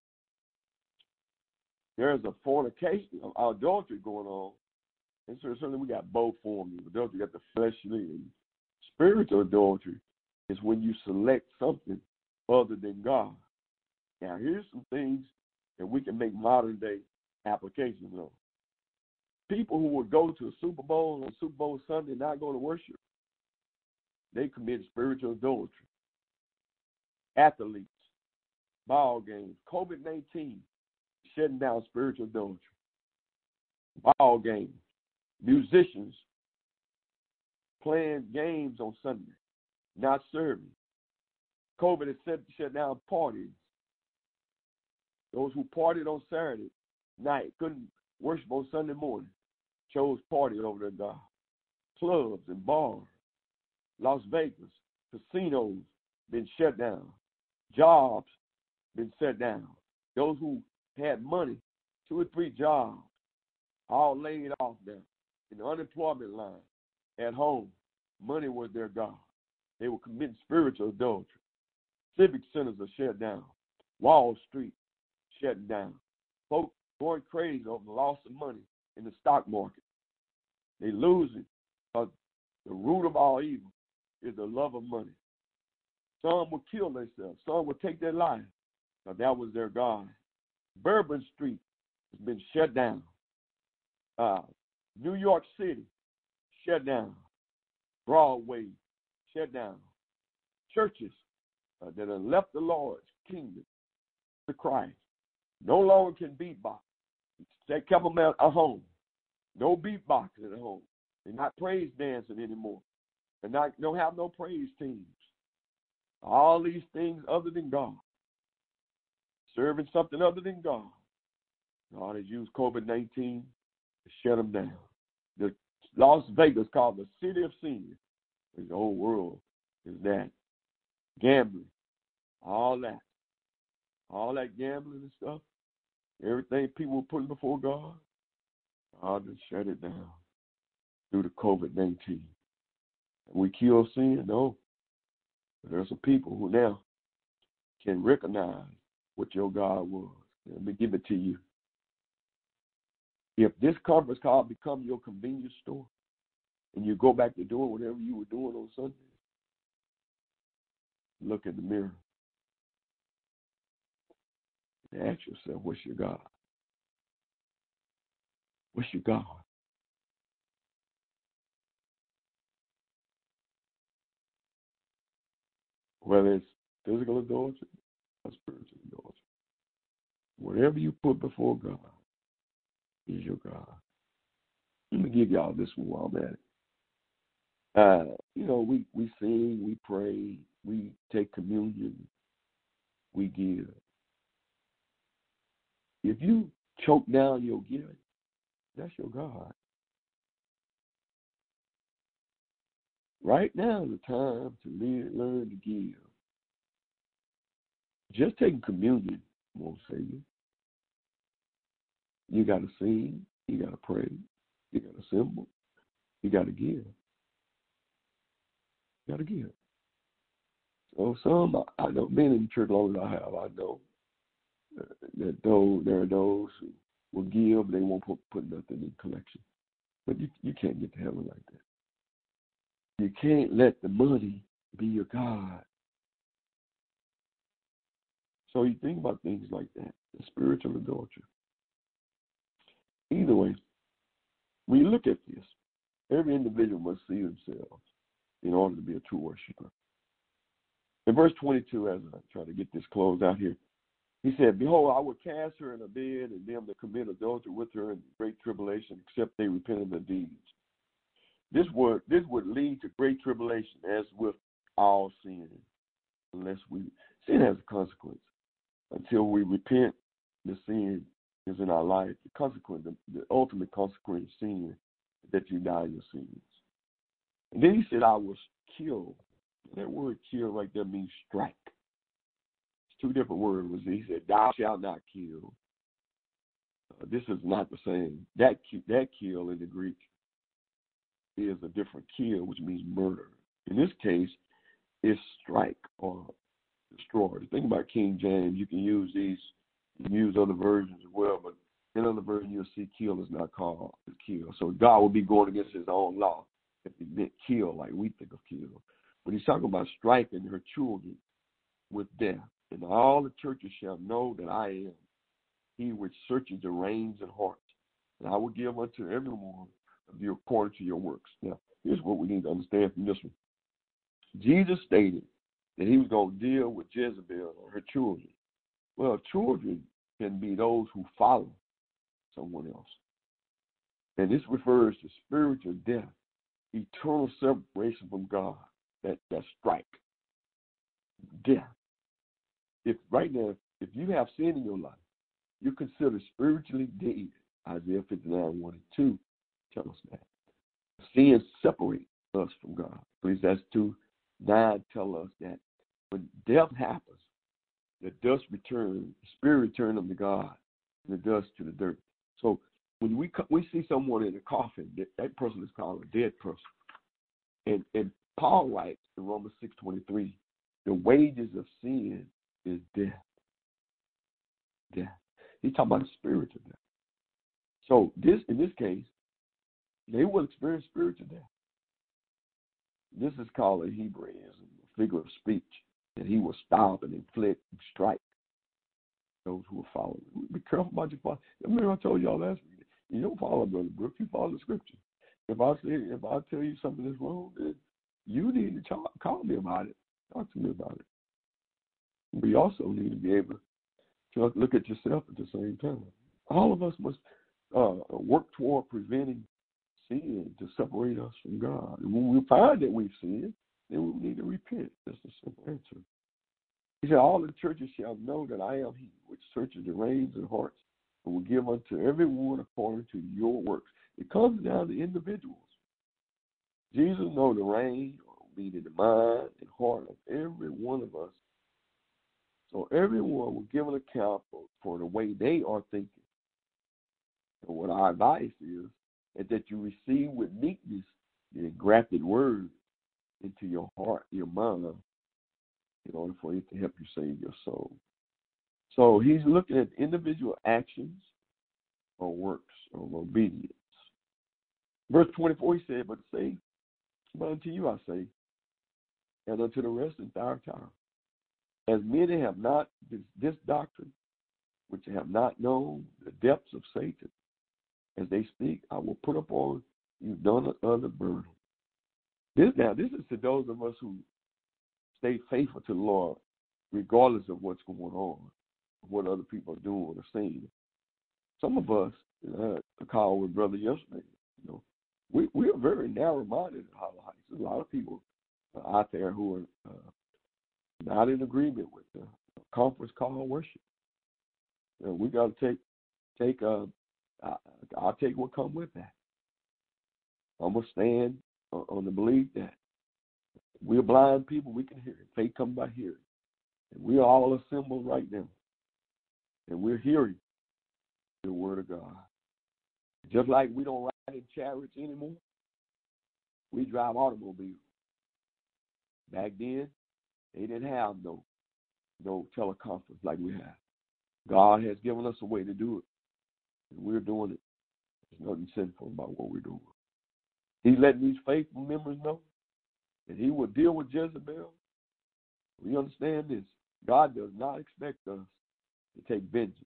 there's a fornication, adultery going on. And so certainly we got both forms of adultery. You got the fleshly and spiritual adultery is when you select something other than God. Now, here's some things that we can make modern day applications on. People who would go to a Super Bowl on Super Bowl Sunday and not go to worship, they commit spiritual adultery. Athletes, ball games, COVID-19, shutting down spiritual adultery. Ball games, musicians playing games on Sunday, not serving. COVID has shut down parties. Those who partied on Saturday night couldn't worship on Sunday morning, chose partying over their God. Clubs and bars, Las Vegas, casinos been shut down. Jobs been shut down. Those who had money, 2 or 3 jobs, all laid off there in the unemployment line at home. Money was their God. They were committing spiritual adultery. Civic centers are shut down. Wall Street shut down. Folks going crazy over the loss of money in the stock market. They losing because the root of all evil is the love of money. Some will kill themselves. Some will take their life. Now, that was their God. Bourbon Street has been shut down. New York City, shut down. Broadway, shut down. Churches that have left the Lord's kingdom, the Christ, no longer can beatbox. They kept them at home. No beatboxing at home. They're not praise dancing anymore. They don't have no praise teams. All these things other than God. Serving something other than God. God has used COVID-19 to shut them down. The Las Vegas, called the city of sin. The whole world is that. Gambling. All that gambling and stuff. Everything people were putting before God. God just shut it down due to COVID-19. We kill sin? No. But there's some people who now can recognize what your God was. Let me give it to you. If this conference call become your convenience store and you go back to doing whatever you were doing on Sunday, look in the mirror and ask yourself, what's your God? What's your God? Whether it's physical adultery or spiritual adultery, whatever you put before God is your God. Let me give y'all this one while I'm at it. We sing, we pray, we take communion, we give. If you choke down your giving, that's your God. Right now is the time to learn to give. Just taking communion won't save you. You got to sing, you got to pray, you got to symbol, you got to give. You got to give. So some, I know, being in the church long as I have, I know that there are those who will give, but they won't put nothing in collection. But you can't get to heaven like that. You can't let the money be your God. So you think about things like that, the spiritual adultery. Either way, when you look at this, every individual must see themselves in order to be a true worshiper. In verse 22, as I try to get this closed out here, he said, "Behold, I will cast her in a bed, and them that commit adultery with her in great tribulation, except they repent of their deeds." This would lead to great tribulation, as with all sin, unless sin has a consequence. Until we repent, the sin is in our life. The consequence, the ultimate consequence of sin, is that you die in your sins. And then he said, "I was killed." That word "kill" right there means strike. It's two different words. He said, "Thou shalt not kill." This is not the same. That kill in the Greek is a different kill, which means murder. In this case, it's strike or destroy. The thing about King James, you can use these, you can use other versions as well, but in other versions you'll see kill is not called kill. So God will be going against his own law if he meant kill like we think of kill. But he's talking about striking her children with death. And all the churches shall know that I am he which searches the reins and hearts. And I will give unto every one of you according to your works. Now, here's what we need to understand from this one. Jesus stated that he was going to deal with Jezebel and her children. Well, children can be those who follow someone else. And this refers to spiritual death, eternal separation from God, that strike, death. If right now, if you have sin in your life, you're considered spiritually dead. Isaiah 59, 1 and 2 tells us that. Sin separates us from God. Ecclesiastes 2:9 tells us that when death happens, the dust returns, the spirit returns unto God, and the dust to the dirt. So when we see someone in a coffin, that person is called a dead person. And Paul writes in Romans 6:23, the wages of sin is death. Death. He's talking about spiritual death. So in this case, they will experience spiritual death. This is called a Hebraism, a figure of speech. that he will stop and inflict and strike those who are following. Be careful about your follow. Remember I told y'all last week, you don't follow Brother Brooks, you follow the scripture. If I tell you something is wrong, then you need to call me about it. Talk to me about it. But you also need to be able to look at yourself at the same time. All of us must work toward preventing sin to separate us from God. And when we find that we've sinned, then we need to repent. That's the simple answer. He said, all the churches shall know that I am he which searches the reins and hearts and will give unto everyone according to your works. It comes down to individuals. Jesus knows the rein, meaning the mind and heart of every one of us. So everyone will give an account for the way they are thinking. And what our advice is that you receive with meekness the engrafted word into your heart, your mind, in order for it to help you save your soul. So he's looking at individual actions or works of obedience. Verse 24, he said, but unto you I say, and unto the rest in Thyatira, as many have not this doctrine, which have not known the depths of Satan, as they speak, I will put upon you none other burden. This is to those of us who stay faithful to the Lord, regardless of what's going on, what other people are doing or saying. Some of us, I called with brother yesterday, we are very narrow-minded in Hollow Heights. There's a lot of people out there who are not in agreement with the conference call worship. We got to take. I'll take what comes with that. I'm gonna stand on the belief that we're blind people. We can hear it. Faith comes by hearing, and we are all assembled right now, and we're hearing the word of God. Just like we don't ride in chariots anymore, we drive automobiles. Back then, they didn't have no teleconference like we have. God has given us a way to do it, and we're doing it. There's nothing sinful about what we're doing. He's letting these faithful members know that he will deal with Jezebel. We understand this. God does not expect us to take vengeance.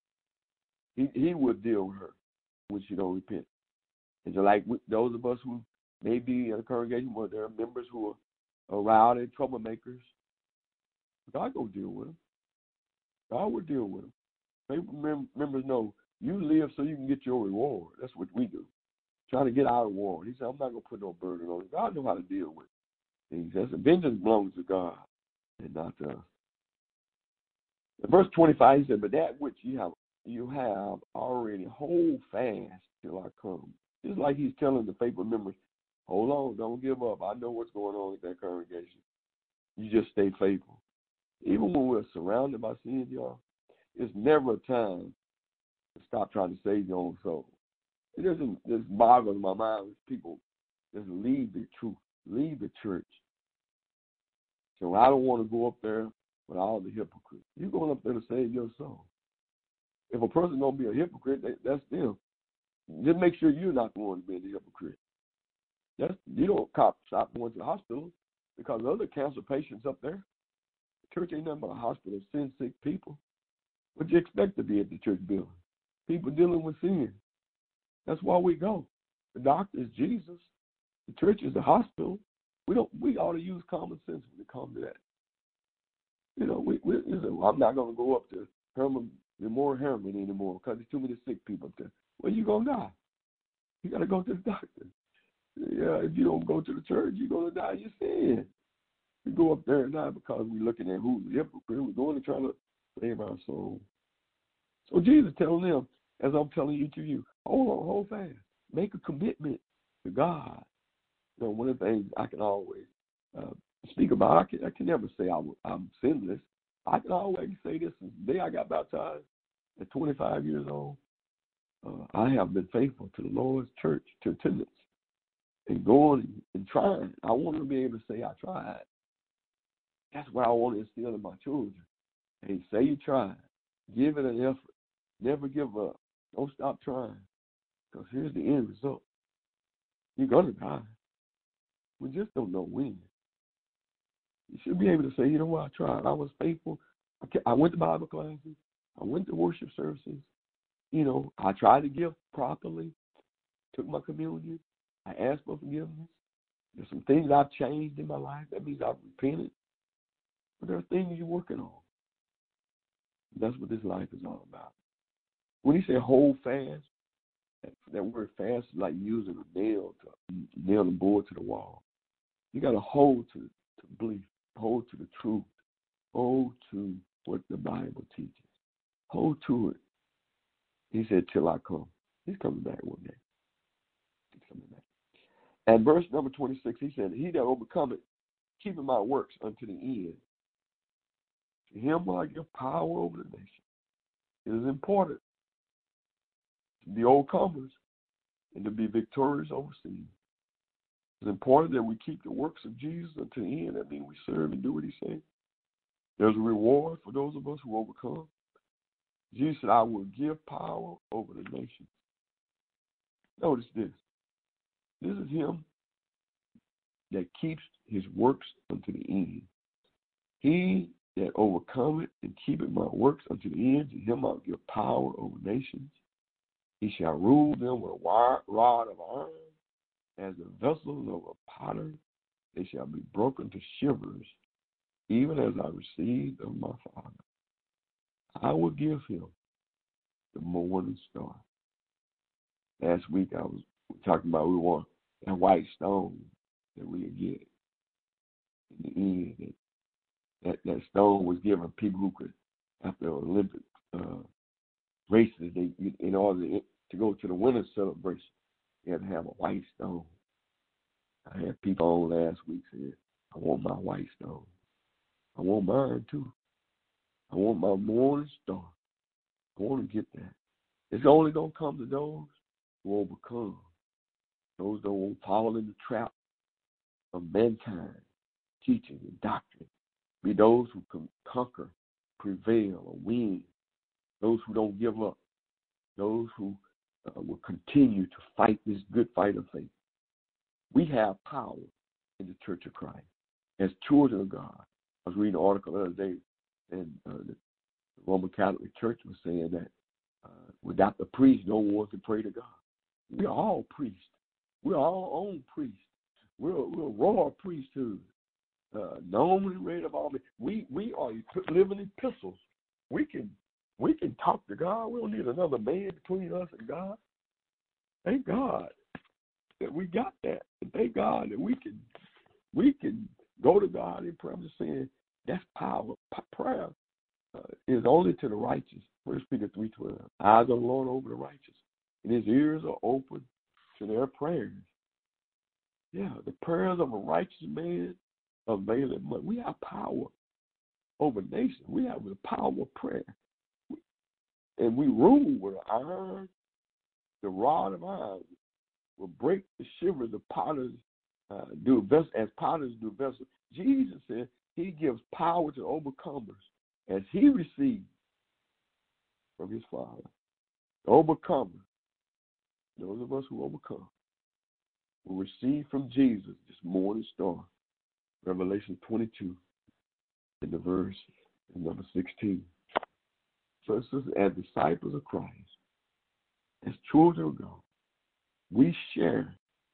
He will deal with her when she don't repent. And so like those of us who may be in a congregation where there are members who are rowdy, troublemakers, God will deal with them. God will deal with them. Faithful members know you live so you can get your reward. That's what we do. Trying to get our reward. He said, I'm not going to put no burden on you. God knows how to deal with it. And he says, vengeance belongs to God and not to us. In verse 25, he said, but that which you have already hold fast till I come. Just like he's telling the faithful members, hold on, don't give up. I know what's going on with that congregation. You just stay faithful. Even when we're surrounded by sin, y'all, it's never a time to stop trying to save your own soul. It just boggles my mind when people just leave the truth, leave the church. So I don't want to go up there with all the hypocrites. You're going up there to save your soul. If a person's going to be a hypocrite, that's them. Just make sure you're not the one being the hypocrite. You don't stop going to the hospital because other cancer patients up there. The church ain't nothing but a hospital of sin-sick people. What do you expect to be at the church building? People dealing with sin. That's why we go. The doctor is Jesus. The church is the hospital. We ought to use common sense when it comes to that. I'm not going to go up to Memorial Hermann anymore because there's too many sick people up there. Well, you're going to die. You got to go to the doctor. Yeah, if you don't go to the church, you're going to die in your sin. We go up there not because we're looking at who's the hypocrite. We're going to try to save our soul. So Jesus telling them, as I'm telling each of you, hold fast. Make a commitment to God. One of the things I can always speak about, I can never say I'm sinless. I can always say this. Since the day I got baptized at 25 years old, I have been faithful to the Lord's church, to attendance, and going and trying. I want to be able to say I tried. That's what I want to instill in my children. Hey, say you tried. Give it an effort. Never give up. Don't stop trying. Because here's the end result. You're going to die. We just don't know when. You should be able to say, you know what, I tried. I was faithful. I went to Bible classes. I went to worship services. You know, I tried to give properly, took my communion. I asked for forgiveness. There's some things I've changed in my life. That means I've repented. But there are things you're working on. That's what this life is all about. When he said hold fast, that word fast is like using a nail to nail the board to the wall. You got to hold to belief, hold to the truth, hold to what the Bible teaches. Hold to it. He said, till I come. He's coming back one day. He's coming back. And verse number 26, he said, he that overcometh, keeping my works unto the end. To him will I give power over the nation. It is important to be overcomers and to be victorious over sin. It's important that we keep the works of Jesus until the end. That means we serve and do what he said. There's a reward for those of us who overcome. Jesus said, I will give power over the nation. Notice this. This is him that keeps his works unto the end. He that overcometh and keepeth my works unto the end, to him I'll give power over nations. He shall rule them with a rod of iron, as the vessels of a potter. They shall be broken to shivers, even as I received of my Father. I will give him the morning star. Last week I was talking about we want that white stone that we get in the end. That stone was given people who could, after Olympic races, they, in order to go to the winter celebration, they had to have a white stone. I had people on last week saying, I want my white stone. I want mine too. I want my morning star. I want to get that. It's only going to come to those who overcome. Those that won't fall in the trap of mankind, teaching and doctrine. Be those who can conquer, prevail, or win. Those who don't give up. Those who will continue to fight this good fight of faith. We have power in the Church of Christ as children of God. I was reading an article the other day, and the Roman Catholic Church was saying that without the priest, no one can pray to God. We are all priests. We're our own priests. We're a royal priesthood. Known and read of all men. We are living epistles. We can talk to God. We don't need another man between us and God. Thank God that we got that. And thank God that we can go to God in prayer. I'm just saying that's power. Prayer is only to the righteous. 1 Peter 3:12. Eyes of the Lord over the righteous, and his ears are open to their prayers. Yeah, the prayers of a righteous man availeth much. We have power over nations. We have the power of prayer. And we rule with iron. The rod of iron will break the shivers of potters do vessels, as potters do vessels. Jesus said he gives power to overcomers as he received from his Father. The overcomer, those of us who overcome, will receive from Jesus this morning star. Revelation 22, in the verse number 16. So it says, as disciples of Christ, as children of God, we share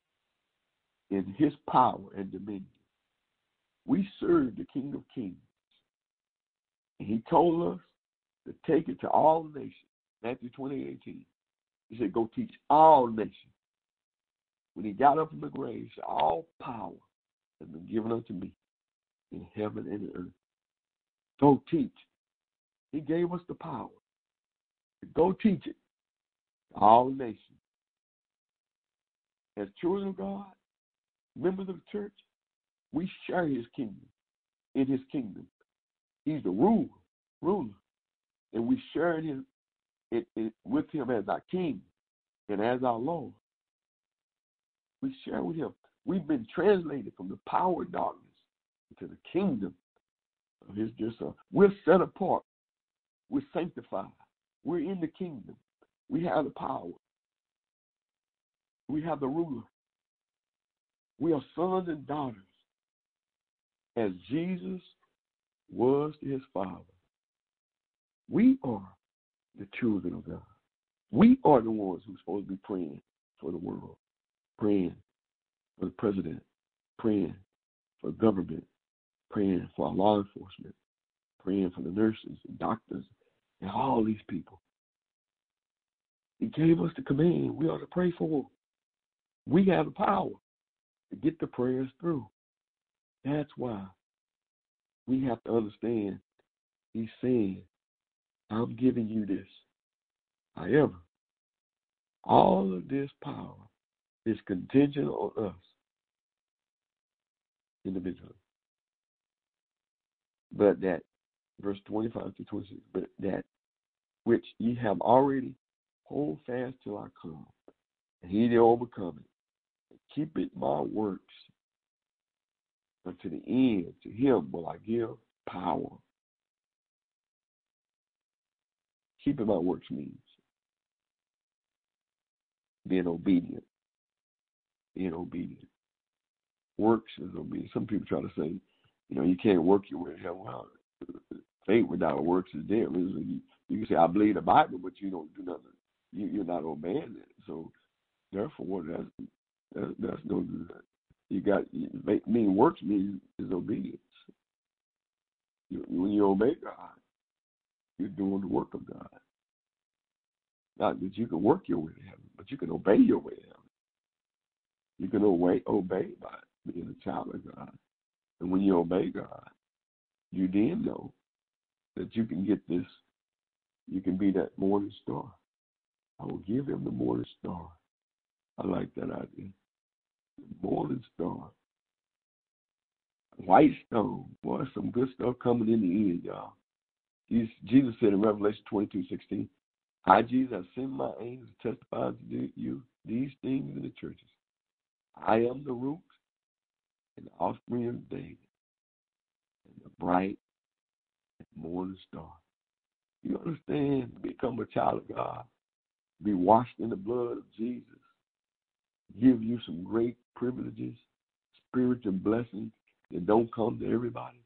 in his power and dominion. We serve the King of Kings. And he told us to take it to all nations. Matthew 20:18. He said, go teach all nations. When he got up from the grave, he said, all power has been given unto me in heaven and in earth. Go teach. He gave us the power to go teach it to all nations. As children of God, members of the church, we share his kingdom. In his kingdom, he's the ruler, and we share in him with him as our king and as our Lord. We share with him. We've been translated from the power of darkness into the kingdom of his dear Son. We're set apart. We're sanctified. We're in the kingdom. We have the power. We have the ruler. We are sons and daughters as Jesus was to his Father. We are the children of God. We are the ones who's supposed to be praying for the world, praying for the president, praying for government, praying for our law enforcement, praying for the nurses and doctors and all these people. He gave us the command. We ought to pray for them. We have the power to get the prayers through. That's why we have to understand he's saying, I'm giving you this. However, all of this power is contingent on us individually. But that, verse 25 to 26, but that which ye have already, hold fast till I come, and he that overcome it, and keep it my works unto the end. To him will I give power. Keeping my works means being obedient. Being obedient. Works is obedience. Some people try to say, you can't work your way to heaven. Well, faith without works is dead. You can say, I believe the Bible, but you don't do nothing. You're not obeying it. So, therefore, that's no good. Works means is obedience. When you obey God, you're doing the work of God. Not that you can work your way to heaven, but you can obey your way to heaven. You can obey by being a child of God. And when you obey God, you then know that you can get this. You can be that morning star. I will give him the morning star. I like that idea. The morning star. White stone. Boy, some good stuff coming in the end, y'all. Jesus said in Revelation 22:16, I, Jesus, have sent my angels to testify to you these things in the churches. I am the root and the offspring of David and the bright morning star. You understand? Become a child of God. Be washed in the blood of Jesus. Give you some great privileges, spiritual blessings that don't come to everybody.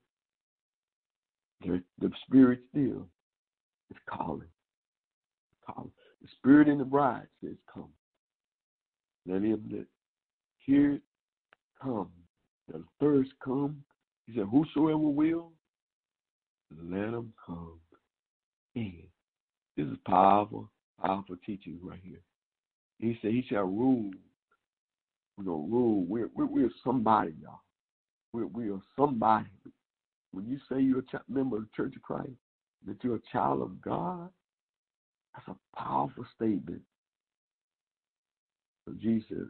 The Spirit still is calling. The Spirit in the bride says, come. Let him that hear it come. The thirst come. He said, whosoever will, let him come in. This is powerful teaching right here. He said he shall rule. We're going to rule. We're somebody, y'all. We are somebody. When you say you're a member of the Church of Christ, that you're a child of God, that's a powerful statement. So Jesus said,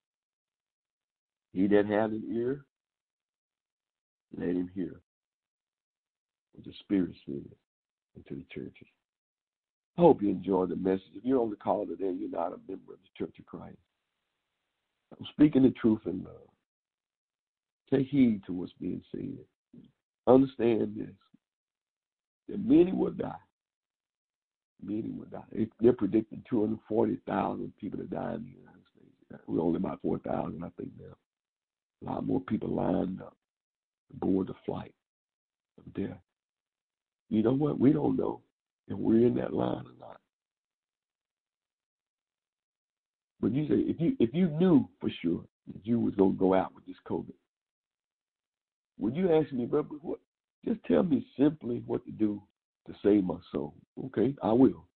he that had an ear, let him hear what the Spirit says into the churches. I hope you enjoyed the message. If you're on the call today, you're not a member of the Church of Christ. I'm speaking the truth in love. Take heed to what's being said. Understand this, that many will die. Many will die. They're predicting 240,000 people to die in the United States. We're only about 4,000, I think, now. A lot more people lined up to board the flight of death. You know what? We don't know if we're in that line or not. But you say, if you knew for sure that you was going to go out with this COVID, would you ask me, brother, what? Just tell me simply what to do to save my soul. Okay, I will.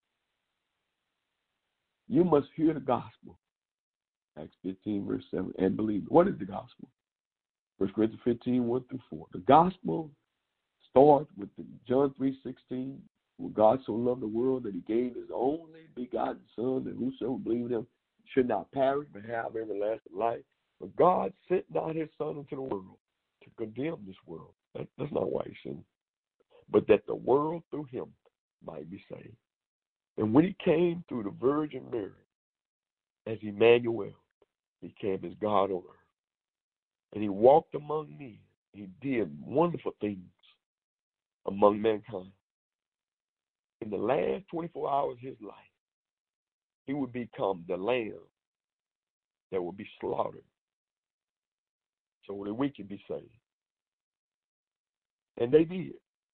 You must hear the gospel. Acts 15, verse 7, and believe it. What is the gospel? 1 Corinthians 15, 1 through 4. The gospel starts with John 3:16, where God so loved the world that he gave his only begotten Son, that whosoever believes in him should not perish but have everlasting life. But God sent not his Son into the world to condemn this world. That's not why he sent him. But that the world through him might be saved. And when he came through the Virgin Mary as Emmanuel, he came as God on earth. And he walked among men. He did wonderful things among mankind. In the last 24 hours of his life, he would become the lamb that would be slaughtered so that we can be saved. And they did.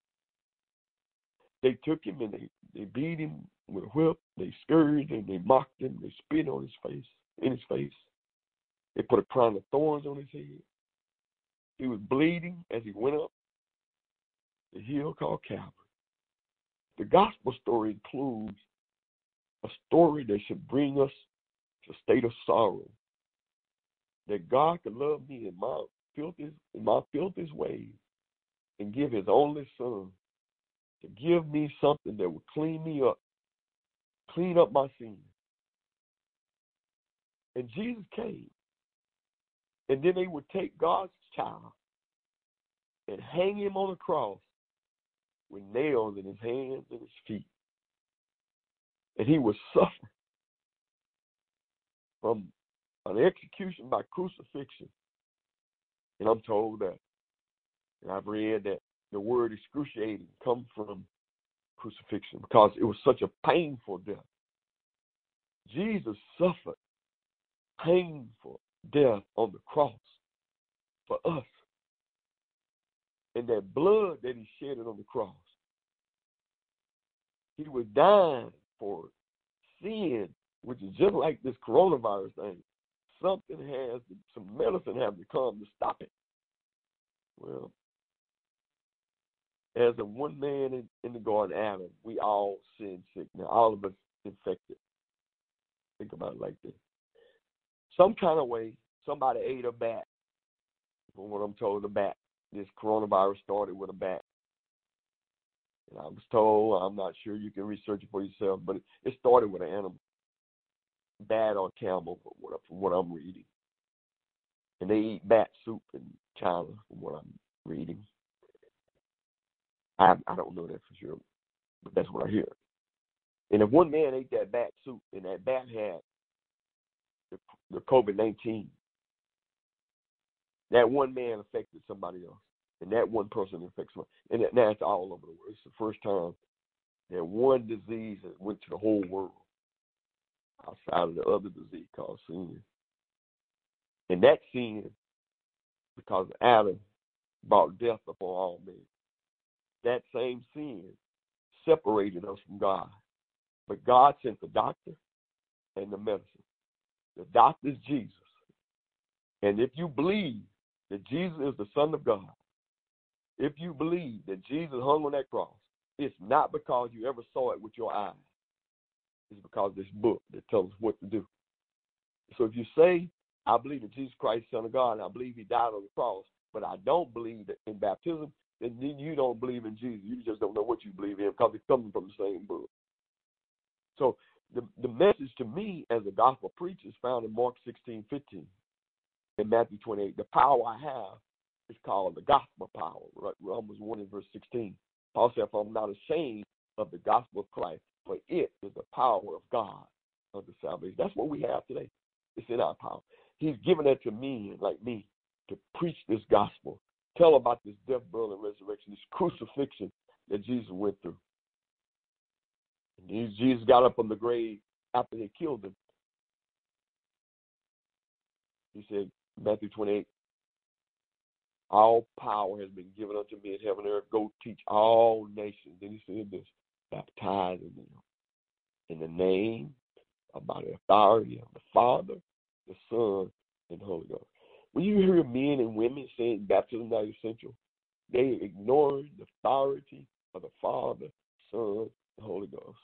They took him and they beat him with a whip. They scourged him. They mocked him. They spit on his face, in his face. They put a crown of thorns on his head. He was bleeding as he went up the hill called Calvary. The gospel story includes a story that should bring us to a state of sorrow. That God could love me in my filthiest ways and give his only son to give me something that would clean me up, clean up my sin. And Jesus came. And then they would take God's child and hang him on a cross with nails in his hands and his feet. And he would suffer from an execution by crucifixion. And I'm told that, and I've read that the word excruciating comes from crucifixion because it was such a painful death. Jesus suffered painful death on the cross for us. And that blood that he shed on the cross, he was dying for sin, which is just like this coronavirus thing. Some medicine has to come to stop it. Well, as a one man in the garden, Adam, we all sin sick. Now, all of us infected. Think about it like this. Some kind of way, somebody ate a bat. From what I'm told, a bat. This coronavirus started with a bat. And I was told, I'm not sure, you can research it for yourself, but it started with an animal. Bat or camel, from what I'm reading. And they eat bat soup in China, from what I'm reading. I don't know that for sure, but that's what I hear. And if one man ate that bat soup and that bat had the COVID-19, that one man affected somebody else, and that one person affects somebody. And now it's all over the world. It's the first time that one disease has went to the whole world outside of the other disease called sin. And that sin, because Adam brought death upon all men, that same sin separated us from God. But God sent the doctor and the medicine. The doctor is Jesus. And if you believe that Jesus is the Son of God, if you believe that Jesus hung on that cross, it's not because you ever saw it with your eyes. It's because of this book that tells us what to do. So if you say, I believe that Jesus Christ is the Son of God, and I believe he died on the cross, but I don't believe that in baptism, then you don't believe in Jesus. You just don't know what you believe in because it's coming from the same book. So the message to me as a gospel preacher is found in Mark 16:15, in Matthew 28. The power I have is called the gospel power. Right? Romans 1 and verse 16. Paul said, "For I'm not ashamed of the gospel of Christ, for it is the power of God unto salvation." That's what we have today. It's in our power. He's given that to me, like me, to preach this gospel. Tell about this death, burial, and resurrection, this crucifixion that Jesus went through. And Jesus got up from the grave after they killed him. He said, Matthew 28, all power has been given unto me in heaven and earth. Go teach all nations. Then he said this, baptizing them in the name, by the authority of the Father, the Son, and the Holy Ghost. When you hear men and women saying baptism is not essential, they ignore the authority of the Father, Son, and the Holy Ghost.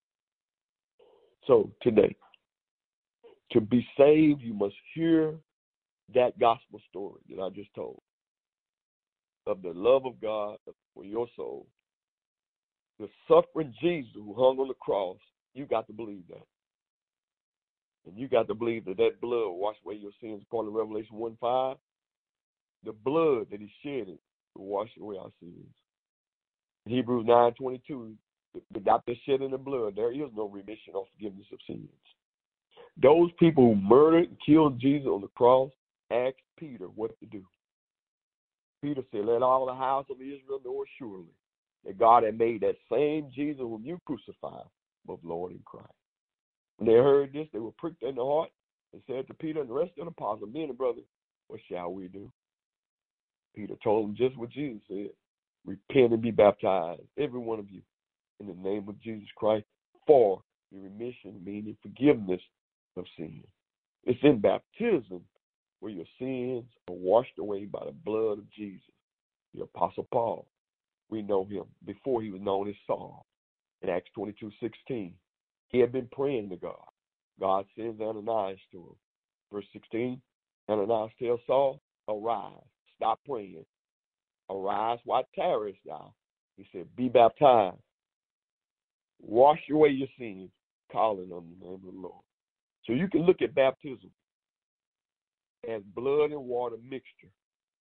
So today, to be saved, you must hear that gospel story that I just told of the love of God for your soul. The suffering Jesus who hung on the cross, you got to believe that. And you got to believe that that blood washed away your sins, according to Revelation 1:5. The blood that he shed will wash away our sins. In Hebrews 9:22, without the shedding of blood, there is no remission or forgiveness of sins. Those people who murdered and killed Jesus on the cross asked Peter what to do. Peter said, "Let all the house of Israel know surely that God had made that same Jesus whom you crucified both Lord and Christ." When they heard this, they were pricked in the heart and said to Peter and the rest of the apostles, "Men and brothers, what shall we do?" Peter told them just what Jesus said. repent and be baptized, every one of you, in the name of Jesus Christ, for the remission, meaning forgiveness of sin. It's in baptism where your sins are washed away by the blood of Jesus. The Apostle Paul, we know him before he was known as Saul. In Acts 22:16, he had been praying to God. God sends Ananias to him. Verse 16, Ananias tells Saul, arise, stop praying. Arise, why tarriest thou? He said, be baptized. Wash away your sins, calling on the name of the Lord. So you can look at baptism as blood and water mixture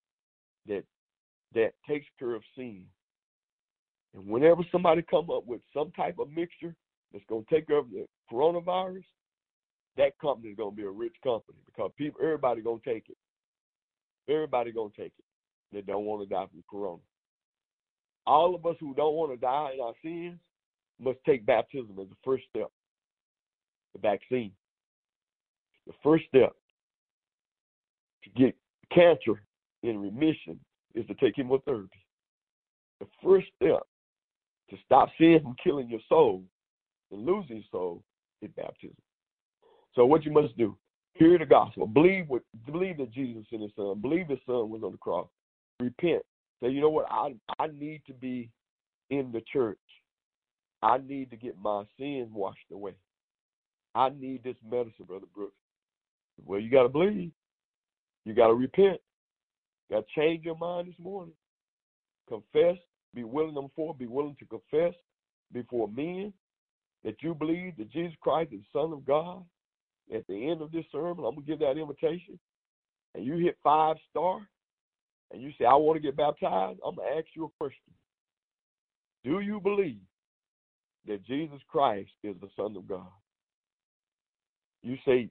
that takes care of sin. And whenever somebody come up with some type of mixture that's going to take care of the coronavirus, that company is going to be a rich company because everybody going to take it. Everybody going to take it. They don't want to die from corona. All of us who don't want to die in our sins must take baptism as the first step, the vaccine. The first step to get cancer in remission is to take chemotherapy. The first step to stop sin from killing your soul and losing your soul is baptism. So what you must do, hear the gospel, believe that Jesus sent his son, believe his son was on the cross, repent, say, you know what, I need to be in the church. I need to get my sins washed away. I need this medicine, Brother Brooks. Well, you got to believe. You got to repent. You got to change your mind this morning. Confess. Be willing to confess before men that you believe that Jesus Christ is the Son of God. At the end of this sermon, I'm going to give that invitation. And you hit 5-star, and you say, I want to get baptized. I'm going to ask you a question. Do you believe that Jesus Christ is the Son of God? You say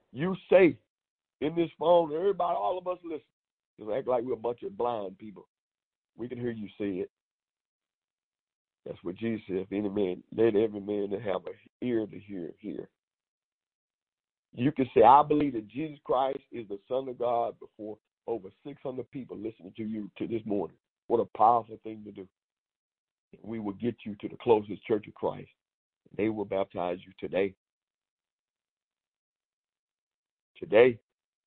in this phone, everybody, all of us listen. Just act like we're a bunch of blind people. We can hear you say it. That's what Jesus said. If any man, let every man that have an ear to hear. You can say, I believe that Jesus Christ is the Son of God before over 600 people listening to you to this morning. What a powerful thing to do. We will get you to the closest church of Christ. They will baptize you today. Today.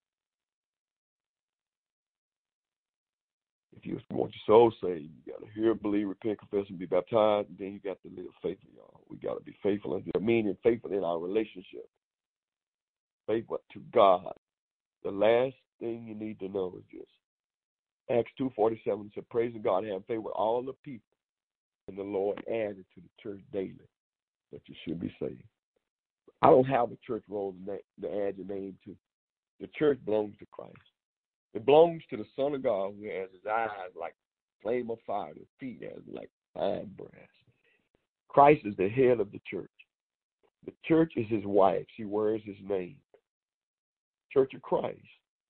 If you want your soul saved, you got to hear, believe, repent, confess, and be baptized. And then you got to live faithfully, y'all. We got to be faithful, meaning faithful in our relationship. Faithful to God. The last thing you need to know is this. Acts 2:47 said, praising God, have faith with all the people, and the Lord added to the church daily that you should be saved. I don't have a church role to add your name to. The church belongs to Christ. It belongs to the Son of God who has his eyes like flame of fire, his feet as like fine brass. Christ is the head of the church. The church is his wife. She wears his name. Church of Christ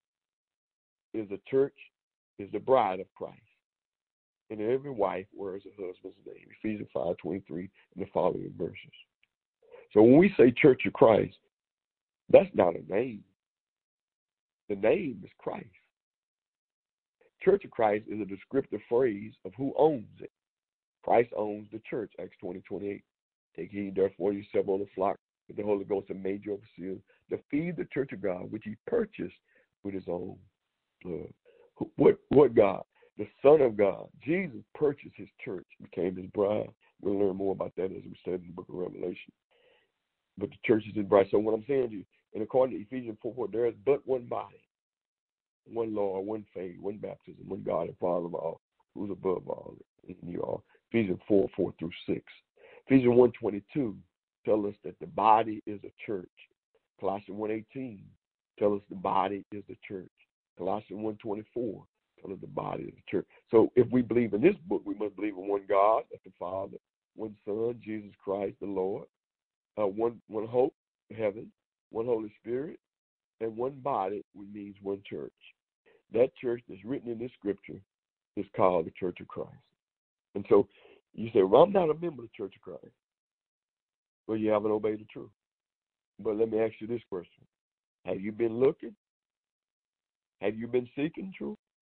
is the church, is the bride of Christ. And every wife wears her husband's name. Ephesians 5:23 and the following verses. So when we say Church of Christ, that's not a name. The name is Christ. Church of Christ is a descriptive phrase of who owns it. Christ owns the church, Acts 20:28. Take heed, therefore, yourself on the flock with the Holy Ghost and made you overseers to feed the church of God, which he purchased with his own blood. What God? The Son of God. Jesus purchased his church, became his bride. We'll learn more about that as we study the book of Revelation. But the church is his bride. So what I'm saying to you, and according to Ephesians 4:4, there is but one body, one Lord, one faith, one baptism, one God and Father of all, who's above all, and you all. Ephesians 4:4-6. Ephesians 1:22 tell us that the body is a church. Colossians 1:18 tell us the body is the church. Colossians 1:24 tell us the body is the church. So if we believe in this book, we must believe in one God, that's the Father, one Son, Jesus Christ, the Lord, one hope, heaven, one Holy Spirit, and one body, which means one church. That church that's written in this scripture is called the Church of Christ. And so you say, well, I'm not a member of the Church of Christ. Well, you haven't obeyed the truth. But let me ask you this question. Have you been looking? Have you been seeking truth?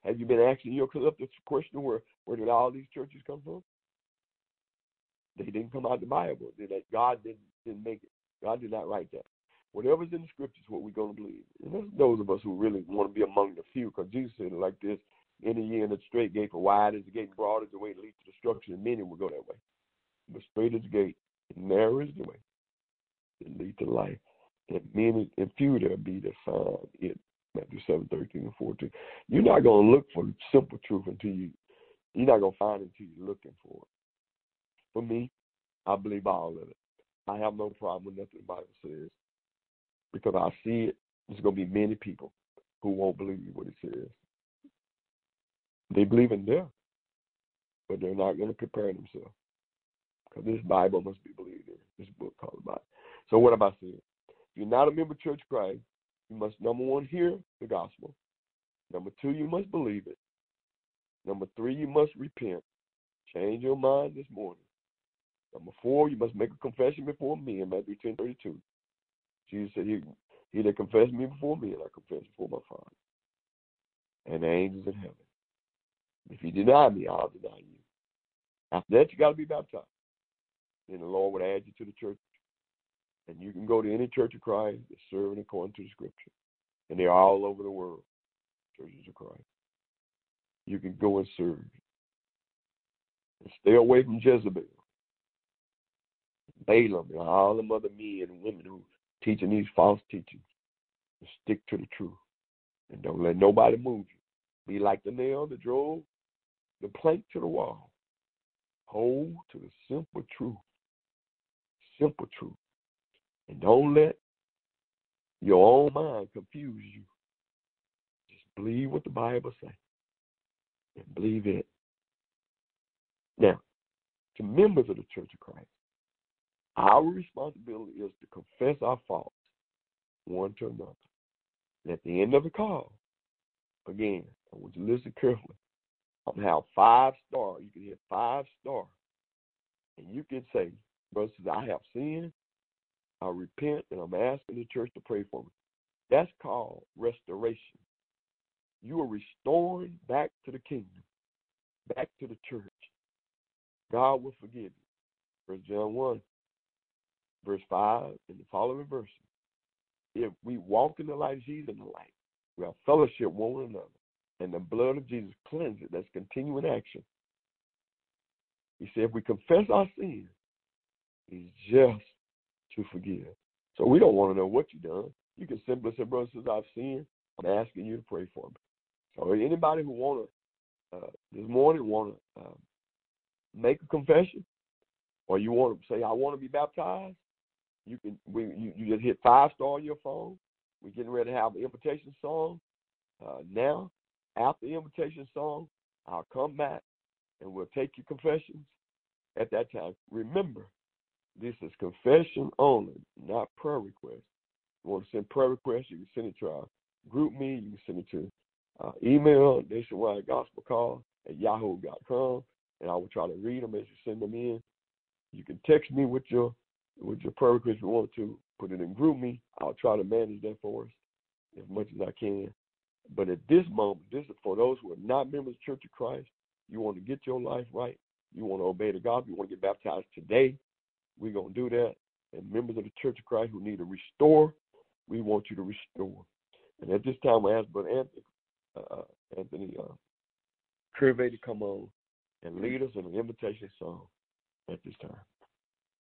Have you been asking yourself this question, where did all these churches come from? They didn't come out of the Bible. God didn't make it. God did not write that. Whatever's in the scriptures, what we're going to believe. And that's those of us who really want to be among the few, because Jesus said it like this: "Enter ye in the straight gate, for wide is the gate, and broad is the way that leads to destruction, and many will go that way. But straight is the gate, and narrow is the way that leads to life, and many and few there be that find it." Matthew 7:13 and 14. You're not going to look for simple truth you're not going to find it until you're looking for it. For me, I believe all of it. I have no problem with nothing the Bible says, because I see it. There's going to be many people who won't believe what it says. They believe in death, but they're not going to prepare themselves, because this Bible must be believed in, this book called the Bible. So what am I saying? If you're not a member of Church of Christ, you must, number one, hear the gospel. Number two, you must believe it. Number three, you must repent. Change your mind this morning. Number four, you must make a confession before men, Matthew 10:32. Jesus said, he that confessed me before men, I confess before my Father and the angels in heaven. If you deny me, I'll deny you. After that, you got to be baptized. Then the Lord would add you to the church. And you can go to any Church of Christ that's serving according to the Scripture. And they're all over the world, Churches of Christ. You can go and serve. And stay away from Jezebel, Balaam, and all them other men and women who teaching these false teachings. And stick to the truth. And don't let nobody move you. Be like the nail that drove the plank to the wall. Hold to the simple truth. Simple truth. And don't let your own mind confuse you. Just believe what the Bible says. And believe it. Now, to members of the Church of Christ, our responsibility is to confess our faults one to another. And at the end of the call, again, I want you to listen carefully. I'm going to have 5 stars. You can hit 5 stars. And you can say, brothers, I have sinned, I repent, and I'm asking the church to pray for me. That's called restoration. You are restoring back to the kingdom, back to the church. God will forgive you. 1 John 1, verse 5, and the following verses. If we walk in the light of Jesus in the light, we have fellowship one with another, and the blood of Jesus cleanses. That's continuing action. He said, if we confess our sins, he's just to forgive. So we don't want to know what you've done. You can simply say, brothers, since I've sinned, I'm asking you to pray for me. So anybody who want to, this morning, want to make a confession, or you want to say, I want to be baptized, you can. You just hit 5 star on your phone. We're getting ready to have an invitation song now. After the invitation song, I'll come back and we'll take your confessions at that time. Remember, this is confession only, not prayer requests. If you want to send prayer requests, you can send it to our group me. You can send it to email, Nationwide Gospel Call at yahoo.com, and I will try to read them as you send them in. You can text me with your prayer request if you want to. Put it in group me. I'll try to manage that for us as much as I can. But at this moment, this is for those who are not members of the Church of Christ. You want to get your life right. You want to obey the gospel. You want to get baptized today. We're going to do that. And members of the Church of Christ who need to restore, we want you to restore. And at this time, I ask Brother Anthony Curvey to come on and lead us in an invitation song at this time.